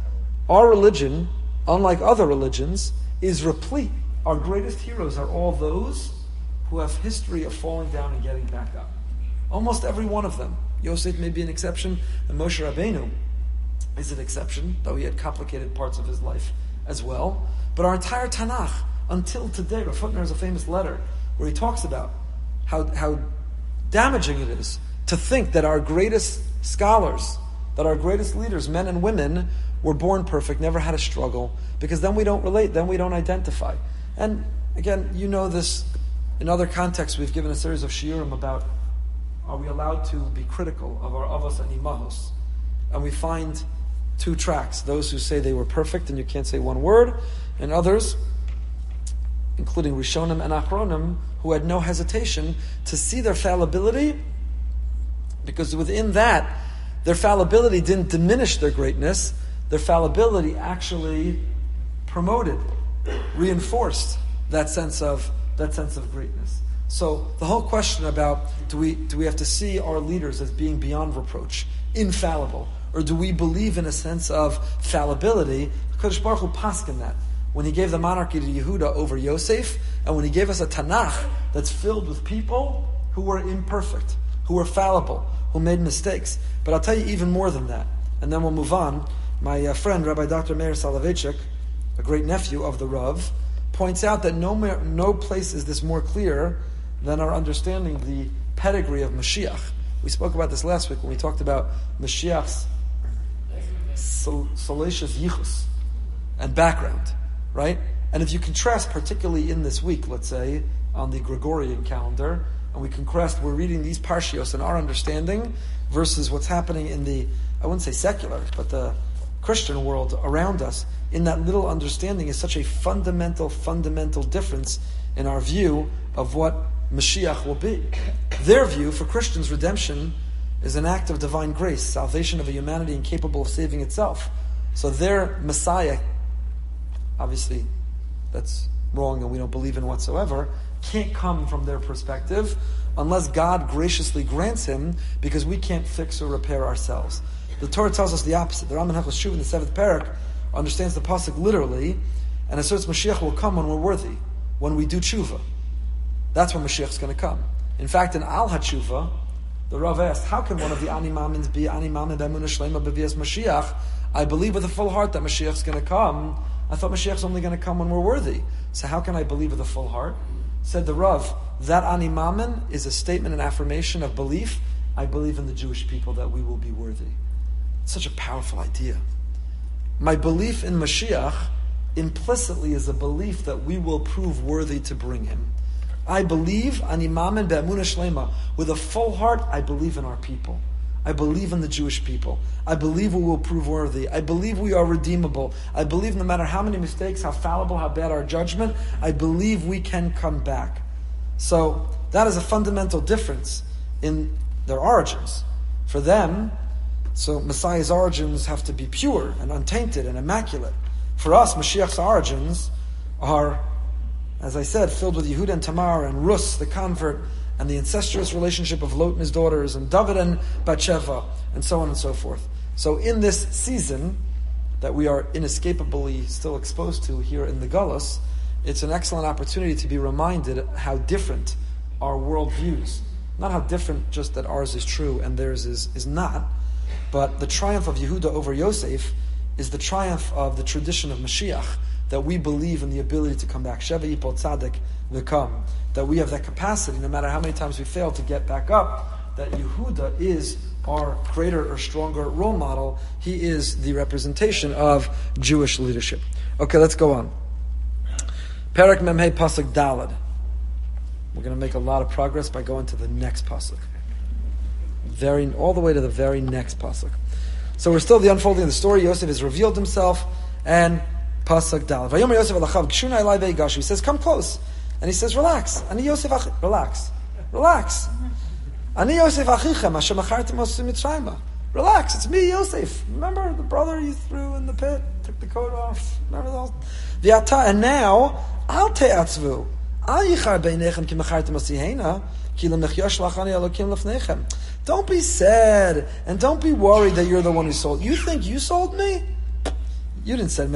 Our religion, unlike other religions, is replete. Our greatest heroes are all those who have history of falling down and getting back up. Almost every one of them. Yosef may be an exception, and Moshe Rabbeinu is an exception, though he had complicated parts of his life as well. But our entire Tanakh, until today, Rav Hutner has a famous letter where he talks about how damaging it is to think that our greatest scholars, that our greatest leaders, men and women, were born perfect, never had a struggle, because then we don't relate, then we don't identify. And again, you know this, in other contexts we've given a series of shiurim about, are we allowed to be critical of our avos and imahos? And we find 2 tracks, those who say they were perfect and you can't say one word, and others, including Rishonim and Achronim, who had no hesitation to see their fallibility, because within that, their fallibility didn't diminish their greatness, their fallibility actually promoted, reinforced that sense of greatness. So the whole question about do we have to see our leaders as being beyond reproach, infallible, or do we believe in a sense of fallibility? Kadosh Baruch Hu paskin that when he gave the monarchy to Yehuda over Yosef, and when he gave us a Tanakh that's filled with people who were imperfect, who were fallible, who made mistakes. But I'll tell you even more than that, and then we'll move on. My friend, Rabbi Dr. Meir Soloveitchik, a great nephew of the Rav, points out that no place is this more clear than our understanding the pedigree of Mashiach. We spoke about this last week when we talked about Mashiach's salacious yichus and background, right? And if you contrast, particularly in this week, let's say, on the Gregorian calendar, and we contrast, we're reading these parshios in our understanding versus what's happening in the, I wouldn't say secular, but the Christian world around us, in that little understanding is such a fundamental difference in our view of what Mashiach will be. Their view, for Christians, redemption is an act of divine grace, salvation of a humanity incapable of saving itself. So their Messiah, obviously, that's wrong and we don't believe in whatsoever, can't come from their perspective unless God graciously grants him, because we can't fix or repair ourselves. The Torah tells us the opposite. The Rambam Hilchos Shuv in the 7th parak understands the pasuk literally and asserts Mashiach will come when we're worthy, when we do tshuva. That's when Mashiach is going to come. In fact, in Al HaTshuva, the Rav asked, how can one of the Ani Mamins be Ani Mamin B'emunah Shlema B'vias Mashiach? I believe with a full heart that Mashiach is going to come. I thought Mashiach is only going to come when we're worthy. So how can I believe with a full heart? Said the Rav, that Ani Mamin is a statement and affirmation of belief. I believe in the Jewish people that we will be worthy. It's such a powerful idea. My belief in Mashiach implicitly is a belief that we will prove worthy to bring him. I believe, Ani Mamin Be'emunah Shlema, with a full heart, I believe in our people. I believe in the Jewish people. I believe we will prove worthy. I believe we are redeemable. I believe no matter how many mistakes, how fallible, how bad our judgment, I believe we can come back. So that is a fundamental difference in their origins. For them, so Messiah's origins have to be pure and untainted and immaculate. For us, Mashiach's origins are, as I said, filled with Yehuda and Tamar and Rus, the convert, and the incestuous relationship of Lot and his daughters, and David and Bathsheba, and so on and so forth. So in this season that we are inescapably still exposed to here in the Galus, it's an excellent opportunity to be reminded how different our world views. Not how different just that ours is true and theirs is not, but the triumph of Yehuda over Yosef is the triumph of the tradition of Mashiach, that we believe in the ability to come back. Sheva Yipol Tzadik V'kam. That we have that capacity, no matter how many times we fail, to get back up. That Yehuda is our greater or stronger role model. He is the representation of Jewish leadership. Okay, let's go on. Perek Memhei Pasuk Dalad. We're going to make a lot of progress by going to the next pasuk. All the way to the very next pasuk. So we're still the unfolding of the story. Yosef has revealed himself, and pasuk Dalad. Vayomer Yosef alachav gshuna elai veigashu. He says, "Come close," and he says, "Relax." Ani Yosef, relax. Ani Yosef achichem asher machartem osu mitzrayma. Relax. It's me, Yosef. Remember the brother you threw in the pit, took the coat off. Remember those? V'ata, and now al te'atzvu. Al yichar beinechem ki machartem osihena. Don't be sad and don't be worried that you're the one who sold. You think you sold me? You didn't send me.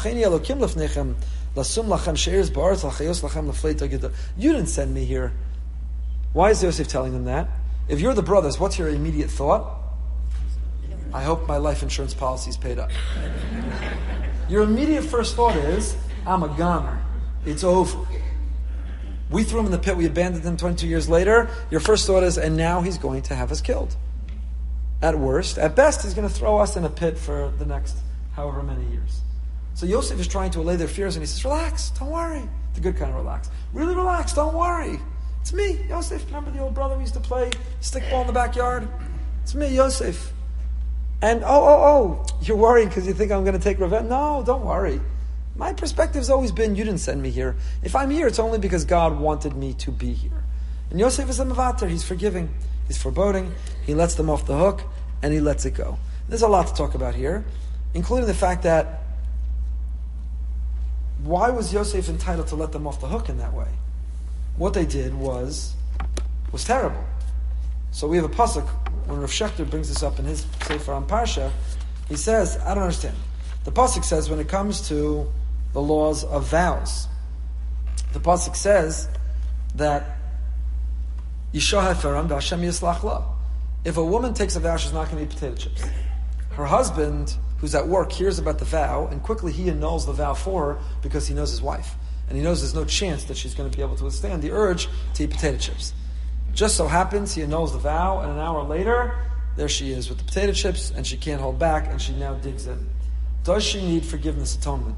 You didn't send me here. Why is Yosef telling them that? If you're the brothers, what's your immediate thought? I hope my life insurance policy is paid up. Your immediate first thought is, I'm a goner. It's over. We threw him in the pit, we abandoned him 22 years later. Your first thought is, and now he's going to have us killed. At worst. At best, he's going to throw us in a pit for the next however many years. So Yosef is trying to allay their fears, and he says, relax, don't worry. The good kind of relax. Really relax, don't worry. It's me, Yosef. Remember the old brother we used to play stickball in the backyard? It's me, Yosef. And you're worried because you think I'm going to take revenge? No, don't worry. My perspective's always been, you didn't send me here. If I'm here, it's only because God wanted me to be here. And Yosef is a mevater. He's forgiving. He's foreboding. He lets them off the hook, and he lets it go. There's a lot to talk about here, including the fact that why was Yosef entitled to let them off the hook in that way? What they did was terrible. So we have a pasuk, when Rav Shechter brings this up in his Sefer on Parsha, he says, I don't understand. The pasuk says when it comes to the laws of vows, the pasuk says that Yisha heferam v'Hashem yislach la. If a woman takes a vow, she's not going to eat potato chips. Her husband, who's at work, hears about the vow, and quickly he annuls the vow for her because he knows his wife. And he knows there's no chance that she's going to be able to withstand the urge to eat potato chips. Just so happens, he annuls the vow, and an hour later, there she is with the potato chips, and she can't hold back, and she now digs in. Does she need forgiveness atonement?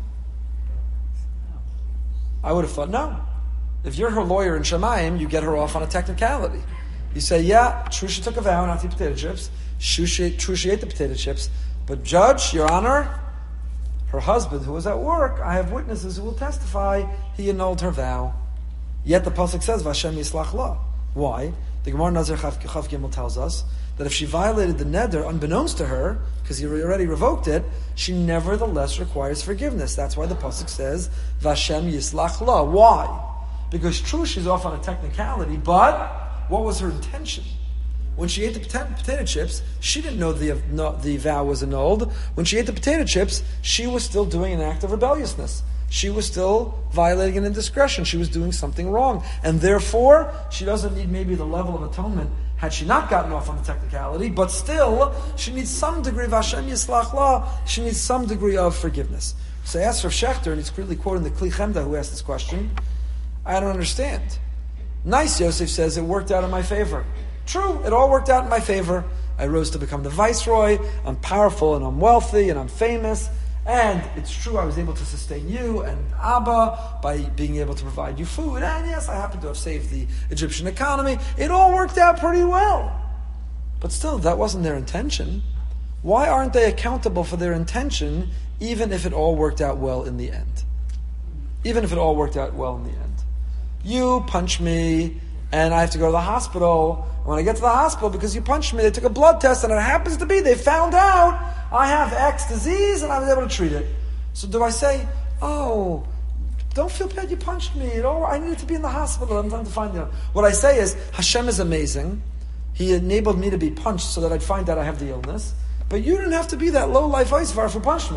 I would have thought, no. If you're her lawyer in Shemayim, you get her off on a technicality. You say, yeah, true she took a vow not to eat potato chips. True she ate the potato chips. But judge, your honor, her husband who was at work, I have witnesses who will testify, he annulled her vow. Yet the pasuk says, Vashem yislach la. Why? The Gemara Nazir Chav Gimel tells us that that if she violated the neder unbeknownst to her, because he already revoked it, she nevertheless requires forgiveness. That's why the pasuk says, "Vashem yislach la." Why? Because true, she's off on a technicality, but what was her intention? When she ate the potato chips, she didn't know the vow was annulled. When she ate the potato chips, she was still doing an act of rebelliousness. She was still violating an indiscretion. She was doing something wrong. And therefore, she doesn't need maybe the level of atonement had she not gotten off on the technicality, but still, she needs some degree of Hashem Yislach La, she needs some degree of forgiveness. So I asked Rav Shechter, and he's clearly quoting the Kli Chemda who asked this question, I don't understand. Nice, Yosef says, it worked out in my favor. True, it all worked out in my favor. I rose to become the viceroy, I'm powerful and I'm wealthy and I'm famous, and it's true I was able to sustain you and Abba by being able to provide you food, and yes, I happen to have saved the Egyptian economy. It all worked out pretty well. But still, that wasn't their intention. Why aren't they accountable for their intention, even if it all worked out well in the end? Even if it all worked out well in the end. You punch me, and I have to go to the hospital. When I get to the hospital, because you punched me, they took a blood test, and it happens to be, they found out I have X disease, and I was able to treat it. So do I say, oh, don't feel bad you punched me. I needed to be in the hospital. I'm trying to find you. What I say is, Hashem is amazing. He enabled me to be punched so that I'd find out I have the illness. But you didn't have to be that low-life Eisvar who punched me.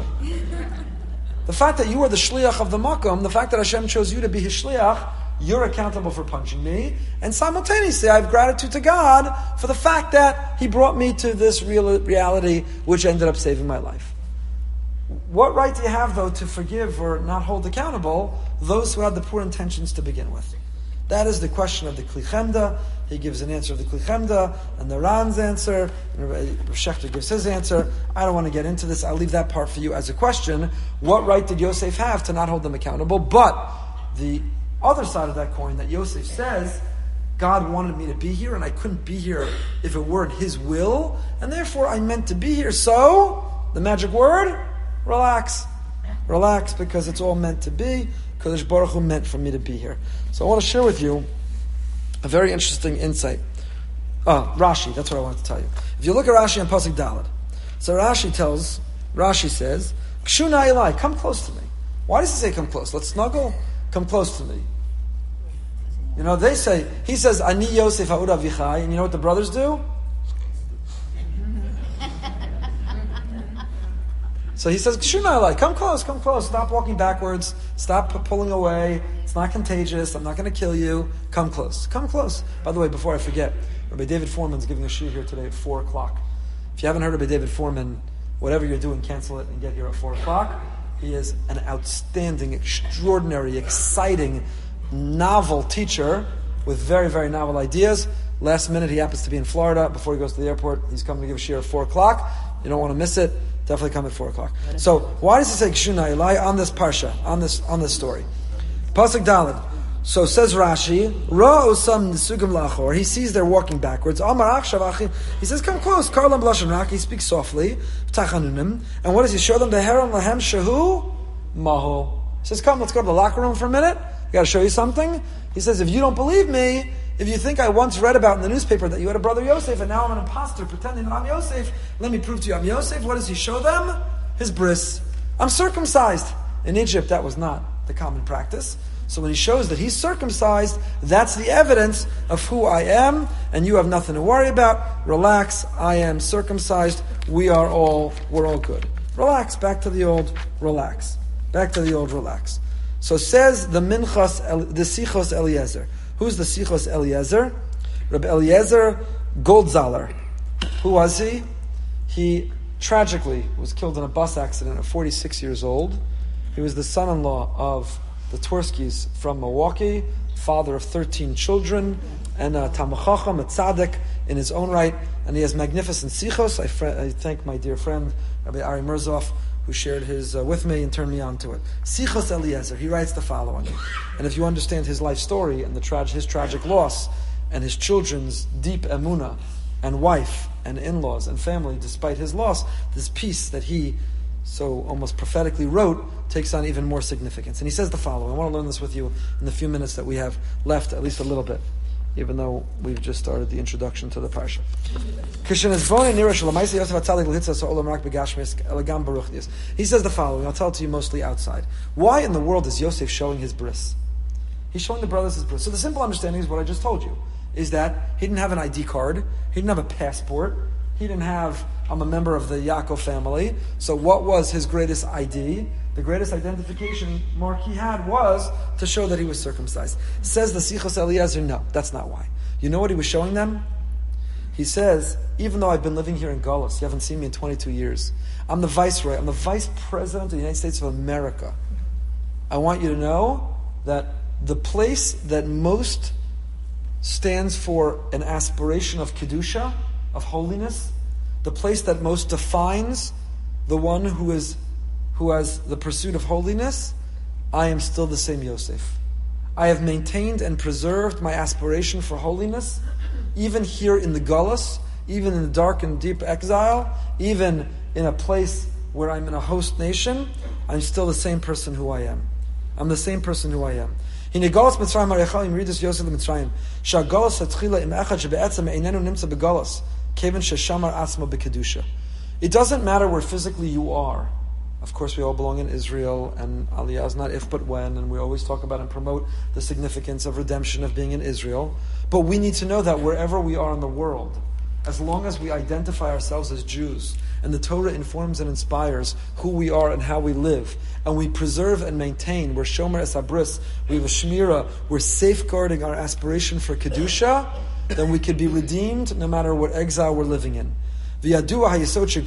The fact that you were the shliach of the makom, the fact that Hashem chose you to be his shliach, you're accountable for punching me, and simultaneously I have gratitude to God for the fact that He brought me to this reality which ended up saving my life. What right do you have, though, to forgive or not hold accountable those who had the poor intentions to begin with? That is the question of the Kli Chemda. He gives an answer of the Kli Chemda, and the Ran's answer, and Rav Shechter gives his answer. I don't want to get into this. I'll leave that part for you as a question. What right did Yosef have to not hold them accountable? But the other side of that coin, that Yosef says, God wanted me to be here, and I couldn't be here if it weren't His will, and therefore I meant to be here. So, the magic word, relax. Relax, because it's all meant to be. Kadosh Baruch Hu meant for me to be here. So I want to share with you a very interesting insight. Rashi, that's what I wanted to tell you. If you look at Rashi on Pasuk Daled, so Rashi says, Kshuna Elai, come close to me. Why does he say come close? Let's snuggle. Come close to me. You know, he says, Ani Yosef ha'ud avichai, and you know what the brothers do? So he says, Kshuna Elai, come close, stop walking backwards, stop pulling away, it's not contagious, I'm not going to kill you, come close. By the way, before I forget, Rabbi David Foreman's giving a shiur here today at 4 o'clock. If you haven't heard Rabbi David Foreman, whatever you're doing, cancel it and get here at 4 o'clock. He is an outstanding, extraordinary, exciting, novel teacher with very, very novel ideas. Last minute, he happens to be in Florida. Before he goes to the airport, he's coming to give a shiur at 4 o'clock. You don't want to miss it. Definitely come at 4 o'clock. So, why does he say Kshuna Elai on this parsha, on this story? Pasuk Daled. So says Rashi, Ra'osam nisugim lachor. He sees they're walking backwards. Amar achshav achim. He says, come close. Karlam b'lashon rak. He speaks softly. Tachanunim. And what does he show them? Beheron lahem shehu mahu. He says, come, let's go to the locker room for a minute. I got to show you something. He says, if you don't believe me, if you think I once read about in the newspaper that you had a brother Yosef and now I'm an imposter pretending that I'm Yosef, let me prove to you I'm Yosef. What does he show them? His bris. I'm circumcised. In Egypt, that was not the common practice. So when he shows that he's circumcised, that's the evidence of who I am, and you have nothing to worry about. Relax, I am circumcised. We're all good. Relax, back to the old relax. So says the Minchas, the Sichos Eliezer. Who's the Sichos Eliezer? Rabbi Eliezer Goldzaler. Who was he? He tragically was killed in a bus accident at 46 years old. He was the son-in-law of the Twerskis from Milwaukee, father of 13 children, and a Talmid Chacham, a tzaddik in his own right, and he has magnificent sichos. I thank my dear friend, Rabbi Ari Mirzov, who shared his with me and turned me on to it. Sichos Eliezer, he writes the following, and if you understand his life story and his tragic loss, and his children's deep emunah, and wife, and in-laws, and family, despite his loss, this piece that he so almost prophetically wrote takes on even more significance. And he says the following. I want to learn this with you in the few minutes that we have left, at least a little bit. even though we've just started the introduction to the parsha. He says the following, I'll tell it to you mostly outside. Why in the world is Yosef showing his bris? He's showing the brothers his bris. So the simple understanding is what I just told you, is that he didn't have an ID card, he didn't have a passport, he didn't have, I'm a member of the Yaakov family, so what was his greatest ID? The greatest identification mark he had was to show that he was circumcised. Says the Sichos Eliezer, no, that's not why. You know what he was showing them? He says, even though I've been living here in Galus, you haven't seen me in 22 years, I'm the viceroy, I'm the vice president of the United States of America. I want you to know that the place that most stands for an aspiration of Kedusha, of holiness, the place that most defines the one who has the pursuit of holiness, I am still the same Yosef. I have maintained and preserved my aspiration for holiness, even here in the Galus, even in the dark and deep exile, even in a place where I'm in a host nation, I'm still the same person who I am. I'm the same person who I am. It doesn't matter where physically you are. Of course, we all belong in Israel, and Aliyah is not if but when, and we always talk about and promote the significance of redemption of being in Israel. But we need to know that wherever we are in the world, as long as we identify ourselves as Jews, and the Torah informs and inspires who we are and how we live, and we preserve and maintain, we're Shomer Es HaBris, we have a Shmira, we're safeguarding our aspiration for Kedusha, then we could be redeemed no matter what exile we're living in. Everything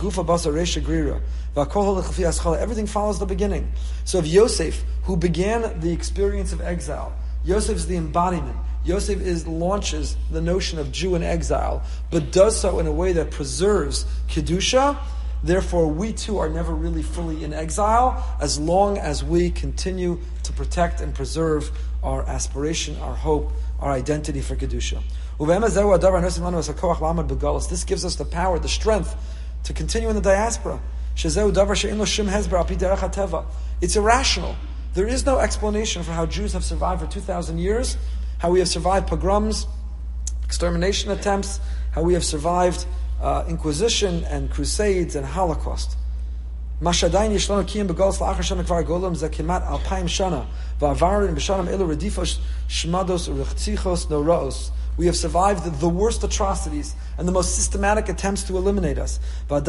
follows the beginning. So if Yosef, who began the experience of exile, Yosef is the embodiment. Yosef launches the notion of Jew in exile, but does so in a way that preserves Kedusha. Therefore, we too are never really fully in exile, as long as we continue to protect and preserve our aspiration, our hope, our identity for Kedusha. This gives us the power, the strength to continue in the diaspora. It's irrational. There is no explanation for how Jews have survived for 2,000 years, how we have survived pogroms, extermination attempts, how we have survived Inquisition and Crusades and Holocaust. We have survived the worst atrocities and the most systematic attempts to eliminate us. What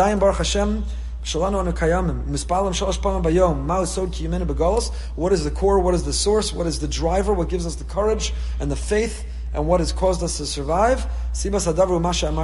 is the core? What is the source? What is the driver? What gives us the courage and the faith? And what has caused us to survive? His body was in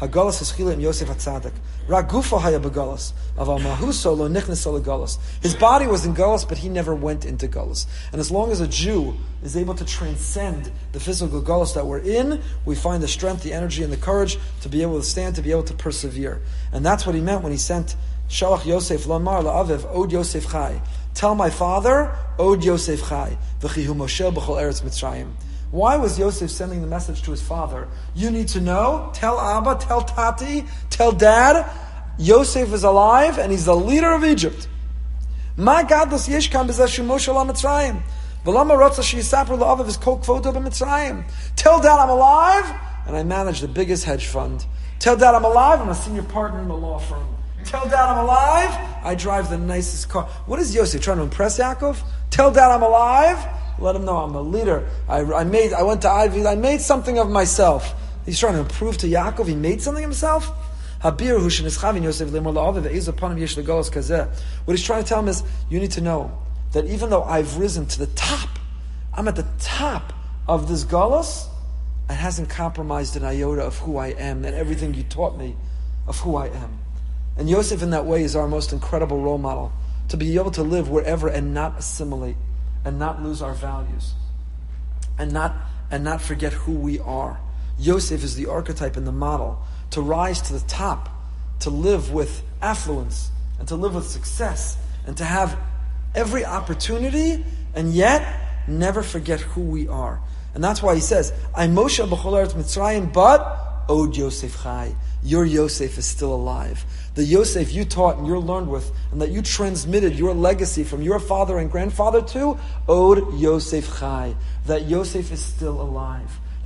Galus, but he never went into Galus. And as long as a Jew is able to transcend the physical Galus that we're in, we find the strength, the energy, and the courage to be able to stand, to be able to persevere. And that's what he meant when he sent Shalach Yosef Lamar La'aviv Od Yosef Chai. Tell my father, Od Yosef Chai, V'chihu Moshe b'chol Eretz Mitzrayim. Why was Yosef sending the message to his father? You need to know, tell Abba, tell Tati, tell Dad, Yosef is alive and he's the leader of Egypt. Ma gadlus yeshkan b'zeh Moshe Mitzrayim. V'lama rotza sheyisaper la'aviv is kol kvodo b'Mitzrayim. Tell Dad I'm alive and I manage the biggest hedge fund. Tell Dad I'm alive, I'm a senior partner in the law firm. Tell Dad I'm alive, I drive the nicest car. What is Yosef trying to impress Yaakov? Tell Dad I'm alive. Let him know I'm a leader. I went to Ivy. I made something of myself. He's trying to prove to Yaakov he made something of himself. What he's trying to tell him is, you need to know that even though I've risen to the top, I'm at the top of this galus, it hasn't compromised an iota of who I am and everything you taught me of who I am. And Yosef in that way is our most incredible role model, to be able to live wherever and not assimilate, and not lose our values, and not forget who we are. Yosef is the archetype and the model to rise to the top, to live with affluence, and to live with success, and to have every opportunity, and yet never forget who we are. And that's why he says, I'm Moshe b'chol Eretz Mitzrayim, but Od Yosef Chai. Your Yosef is still alive. The Yosef you taught and you learned with, and that you transmitted your legacy from your father and grandfather to, Od Yosef Chai. That Yosef is still alive.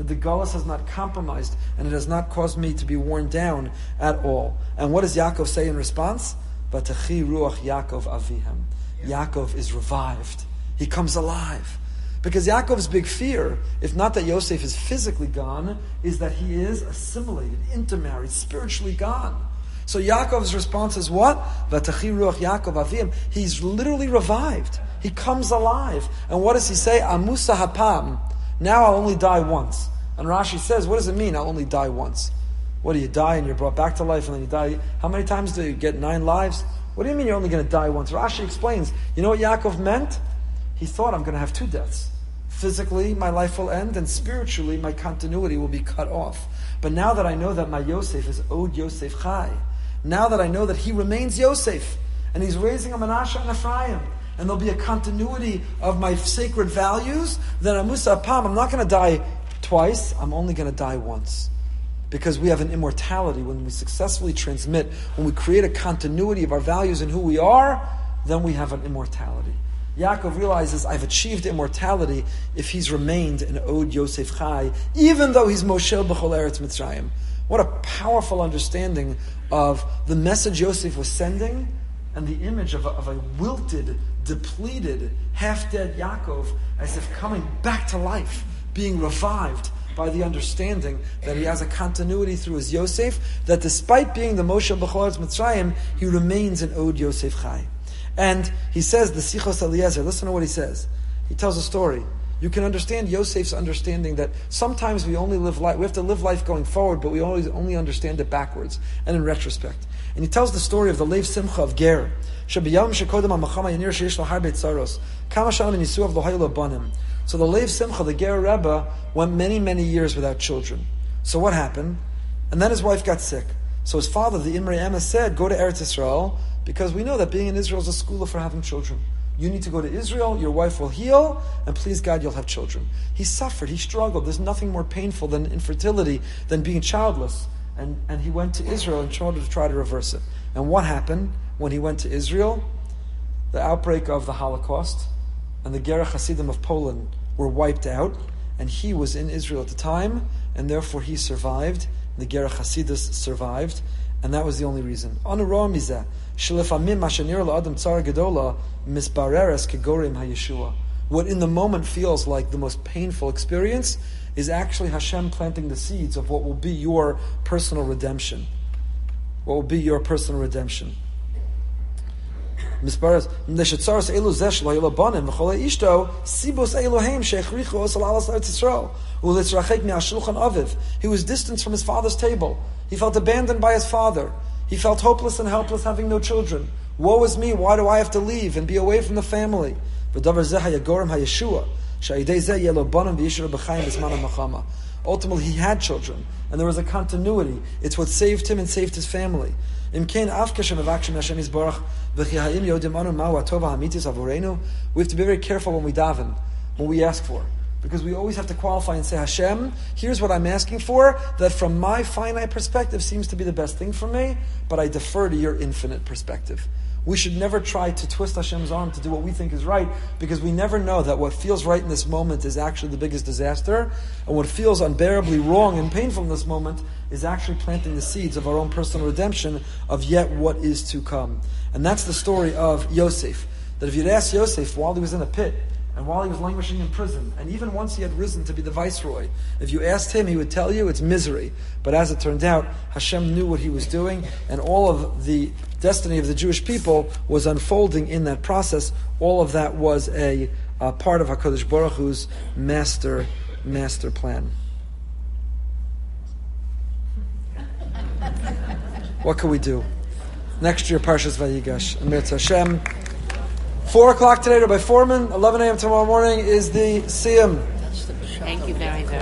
that the galus has not compromised and it has not caused me to be worn down at all. And what does Yaakov say in response? V'techi ruach Yaakov avihem. Yaakov is revived. He comes alive. Because Yaakov's big fear, if not that Yosef is physically gone, is that he is assimilated, intermarried, spiritually gone. So Yaakov's response is what? V'techi ruach Yaakov avihem. He's literally revived. He comes alive. And what does he say? Amusa hapam. Now I'll only die once. And Rashi says, what does it mean, I'll only die once? What do you die and you're brought back to life and then you die? How many times do you get 9 lives? What do you mean you're only going to die once? Rashi explains, you know what Yaakov meant? He thought, I'm going to have 2 deaths. Physically, my life will end, and spiritually, my continuity will be cut off. But now that I know that my Yosef is Od Yosef Chai, now that I know that he remains Yosef, and he's raising a Menashe and Ephraim, and there'll be a continuity of my sacred values, then Amusa Apam, I'm not going to die twice, I'm only going to die once. Because we have an immortality. When we successfully transmit, when we create a continuity of our values and who we are, then we have an immortality. Yaakov realizes, I've achieved immortality if he's remained an Od Yosef Chai, even though he's Moshel B'chol Eretz Mitzrayim. What a powerful understanding of the message Yosef was sending, and the image of a wilted, depleted, half-dead Yaakov as if coming back to life, being revived by the understanding that he has a continuity through his Yosef, that despite being the Moshe B'chol Eretz Mitzrayim, he chamains an Od Yosef Chai. And he says, the Sichos Eliezer, listen to what he says. He tells a story. You can understand Yosef's understanding that sometimes we only live life, we have to live life going forward, but we always only understand it backwards and in retrospect. And he tells the story of the Lev Simcha of Ger. So the Lev Simcha, the Ger Rebbe, went many, many years without children. So what happened? And then his wife got sick. So his father, the Imrei Emes, said, go to Eretz Yisrael, because we know that being in Israel is a school for having children. You need to go to Israel, your wife will heal, and please God, you'll have children. He suffered, he struggled. There's nothing more painful than infertility, than being childless. And he went to Israel and tried to reverse it. And what happened when he went to Israel? The outbreak of the Holocaust, and the Gerach Hasidim of Poland were wiped out, and he was in Israel at the time, and therefore he survived. The Gerach Hasidus survived, and that was the only reason. What in the moment feels like the most painful experience is actually Hashem planting the seeds of what will be your personal redemption. What will be your personal redemption. He was distant from his father's table. He felt abandoned by his father. He felt hopeless and helpless, having no children. Woe is me, why do I have to leave and be away from the family? Ultimately, he had children, and there was a continuity. It's what saved him and saved his family. We have to be very careful when we daven, when we ask for. Because we always have to qualify and say, Hashem, here's what I'm asking for, that from my finite perspective seems to be the best thing for me, but I defer to your infinite perspective. We should never try to twist Hashem's arm to do what we think is right, because we never know that what feels right in this moment is actually the biggest disaster, and what feels unbearably wrong and painful in this moment is actually planting the seeds of our own personal redemption of yet what is to come. And that's the story of Yosef. That if you'd asked Yosef while he was in a pit, and while he was languishing in prison, and even once he had risen to be the viceroy, if you asked him, he would tell you it's misery. But as it turned out, Hashem knew what he was doing, and all of the destiny of the Jewish people was unfolding in that process. All of that was a part of HaKadosh Baruch Hu's master plan. What can we do? Next year, Parshas Vayigash. And Mirz Hashem. 4 o'clock today, Rabbi Foreman. 11 a.m. tomorrow morning is the Siyum. Thank you very, very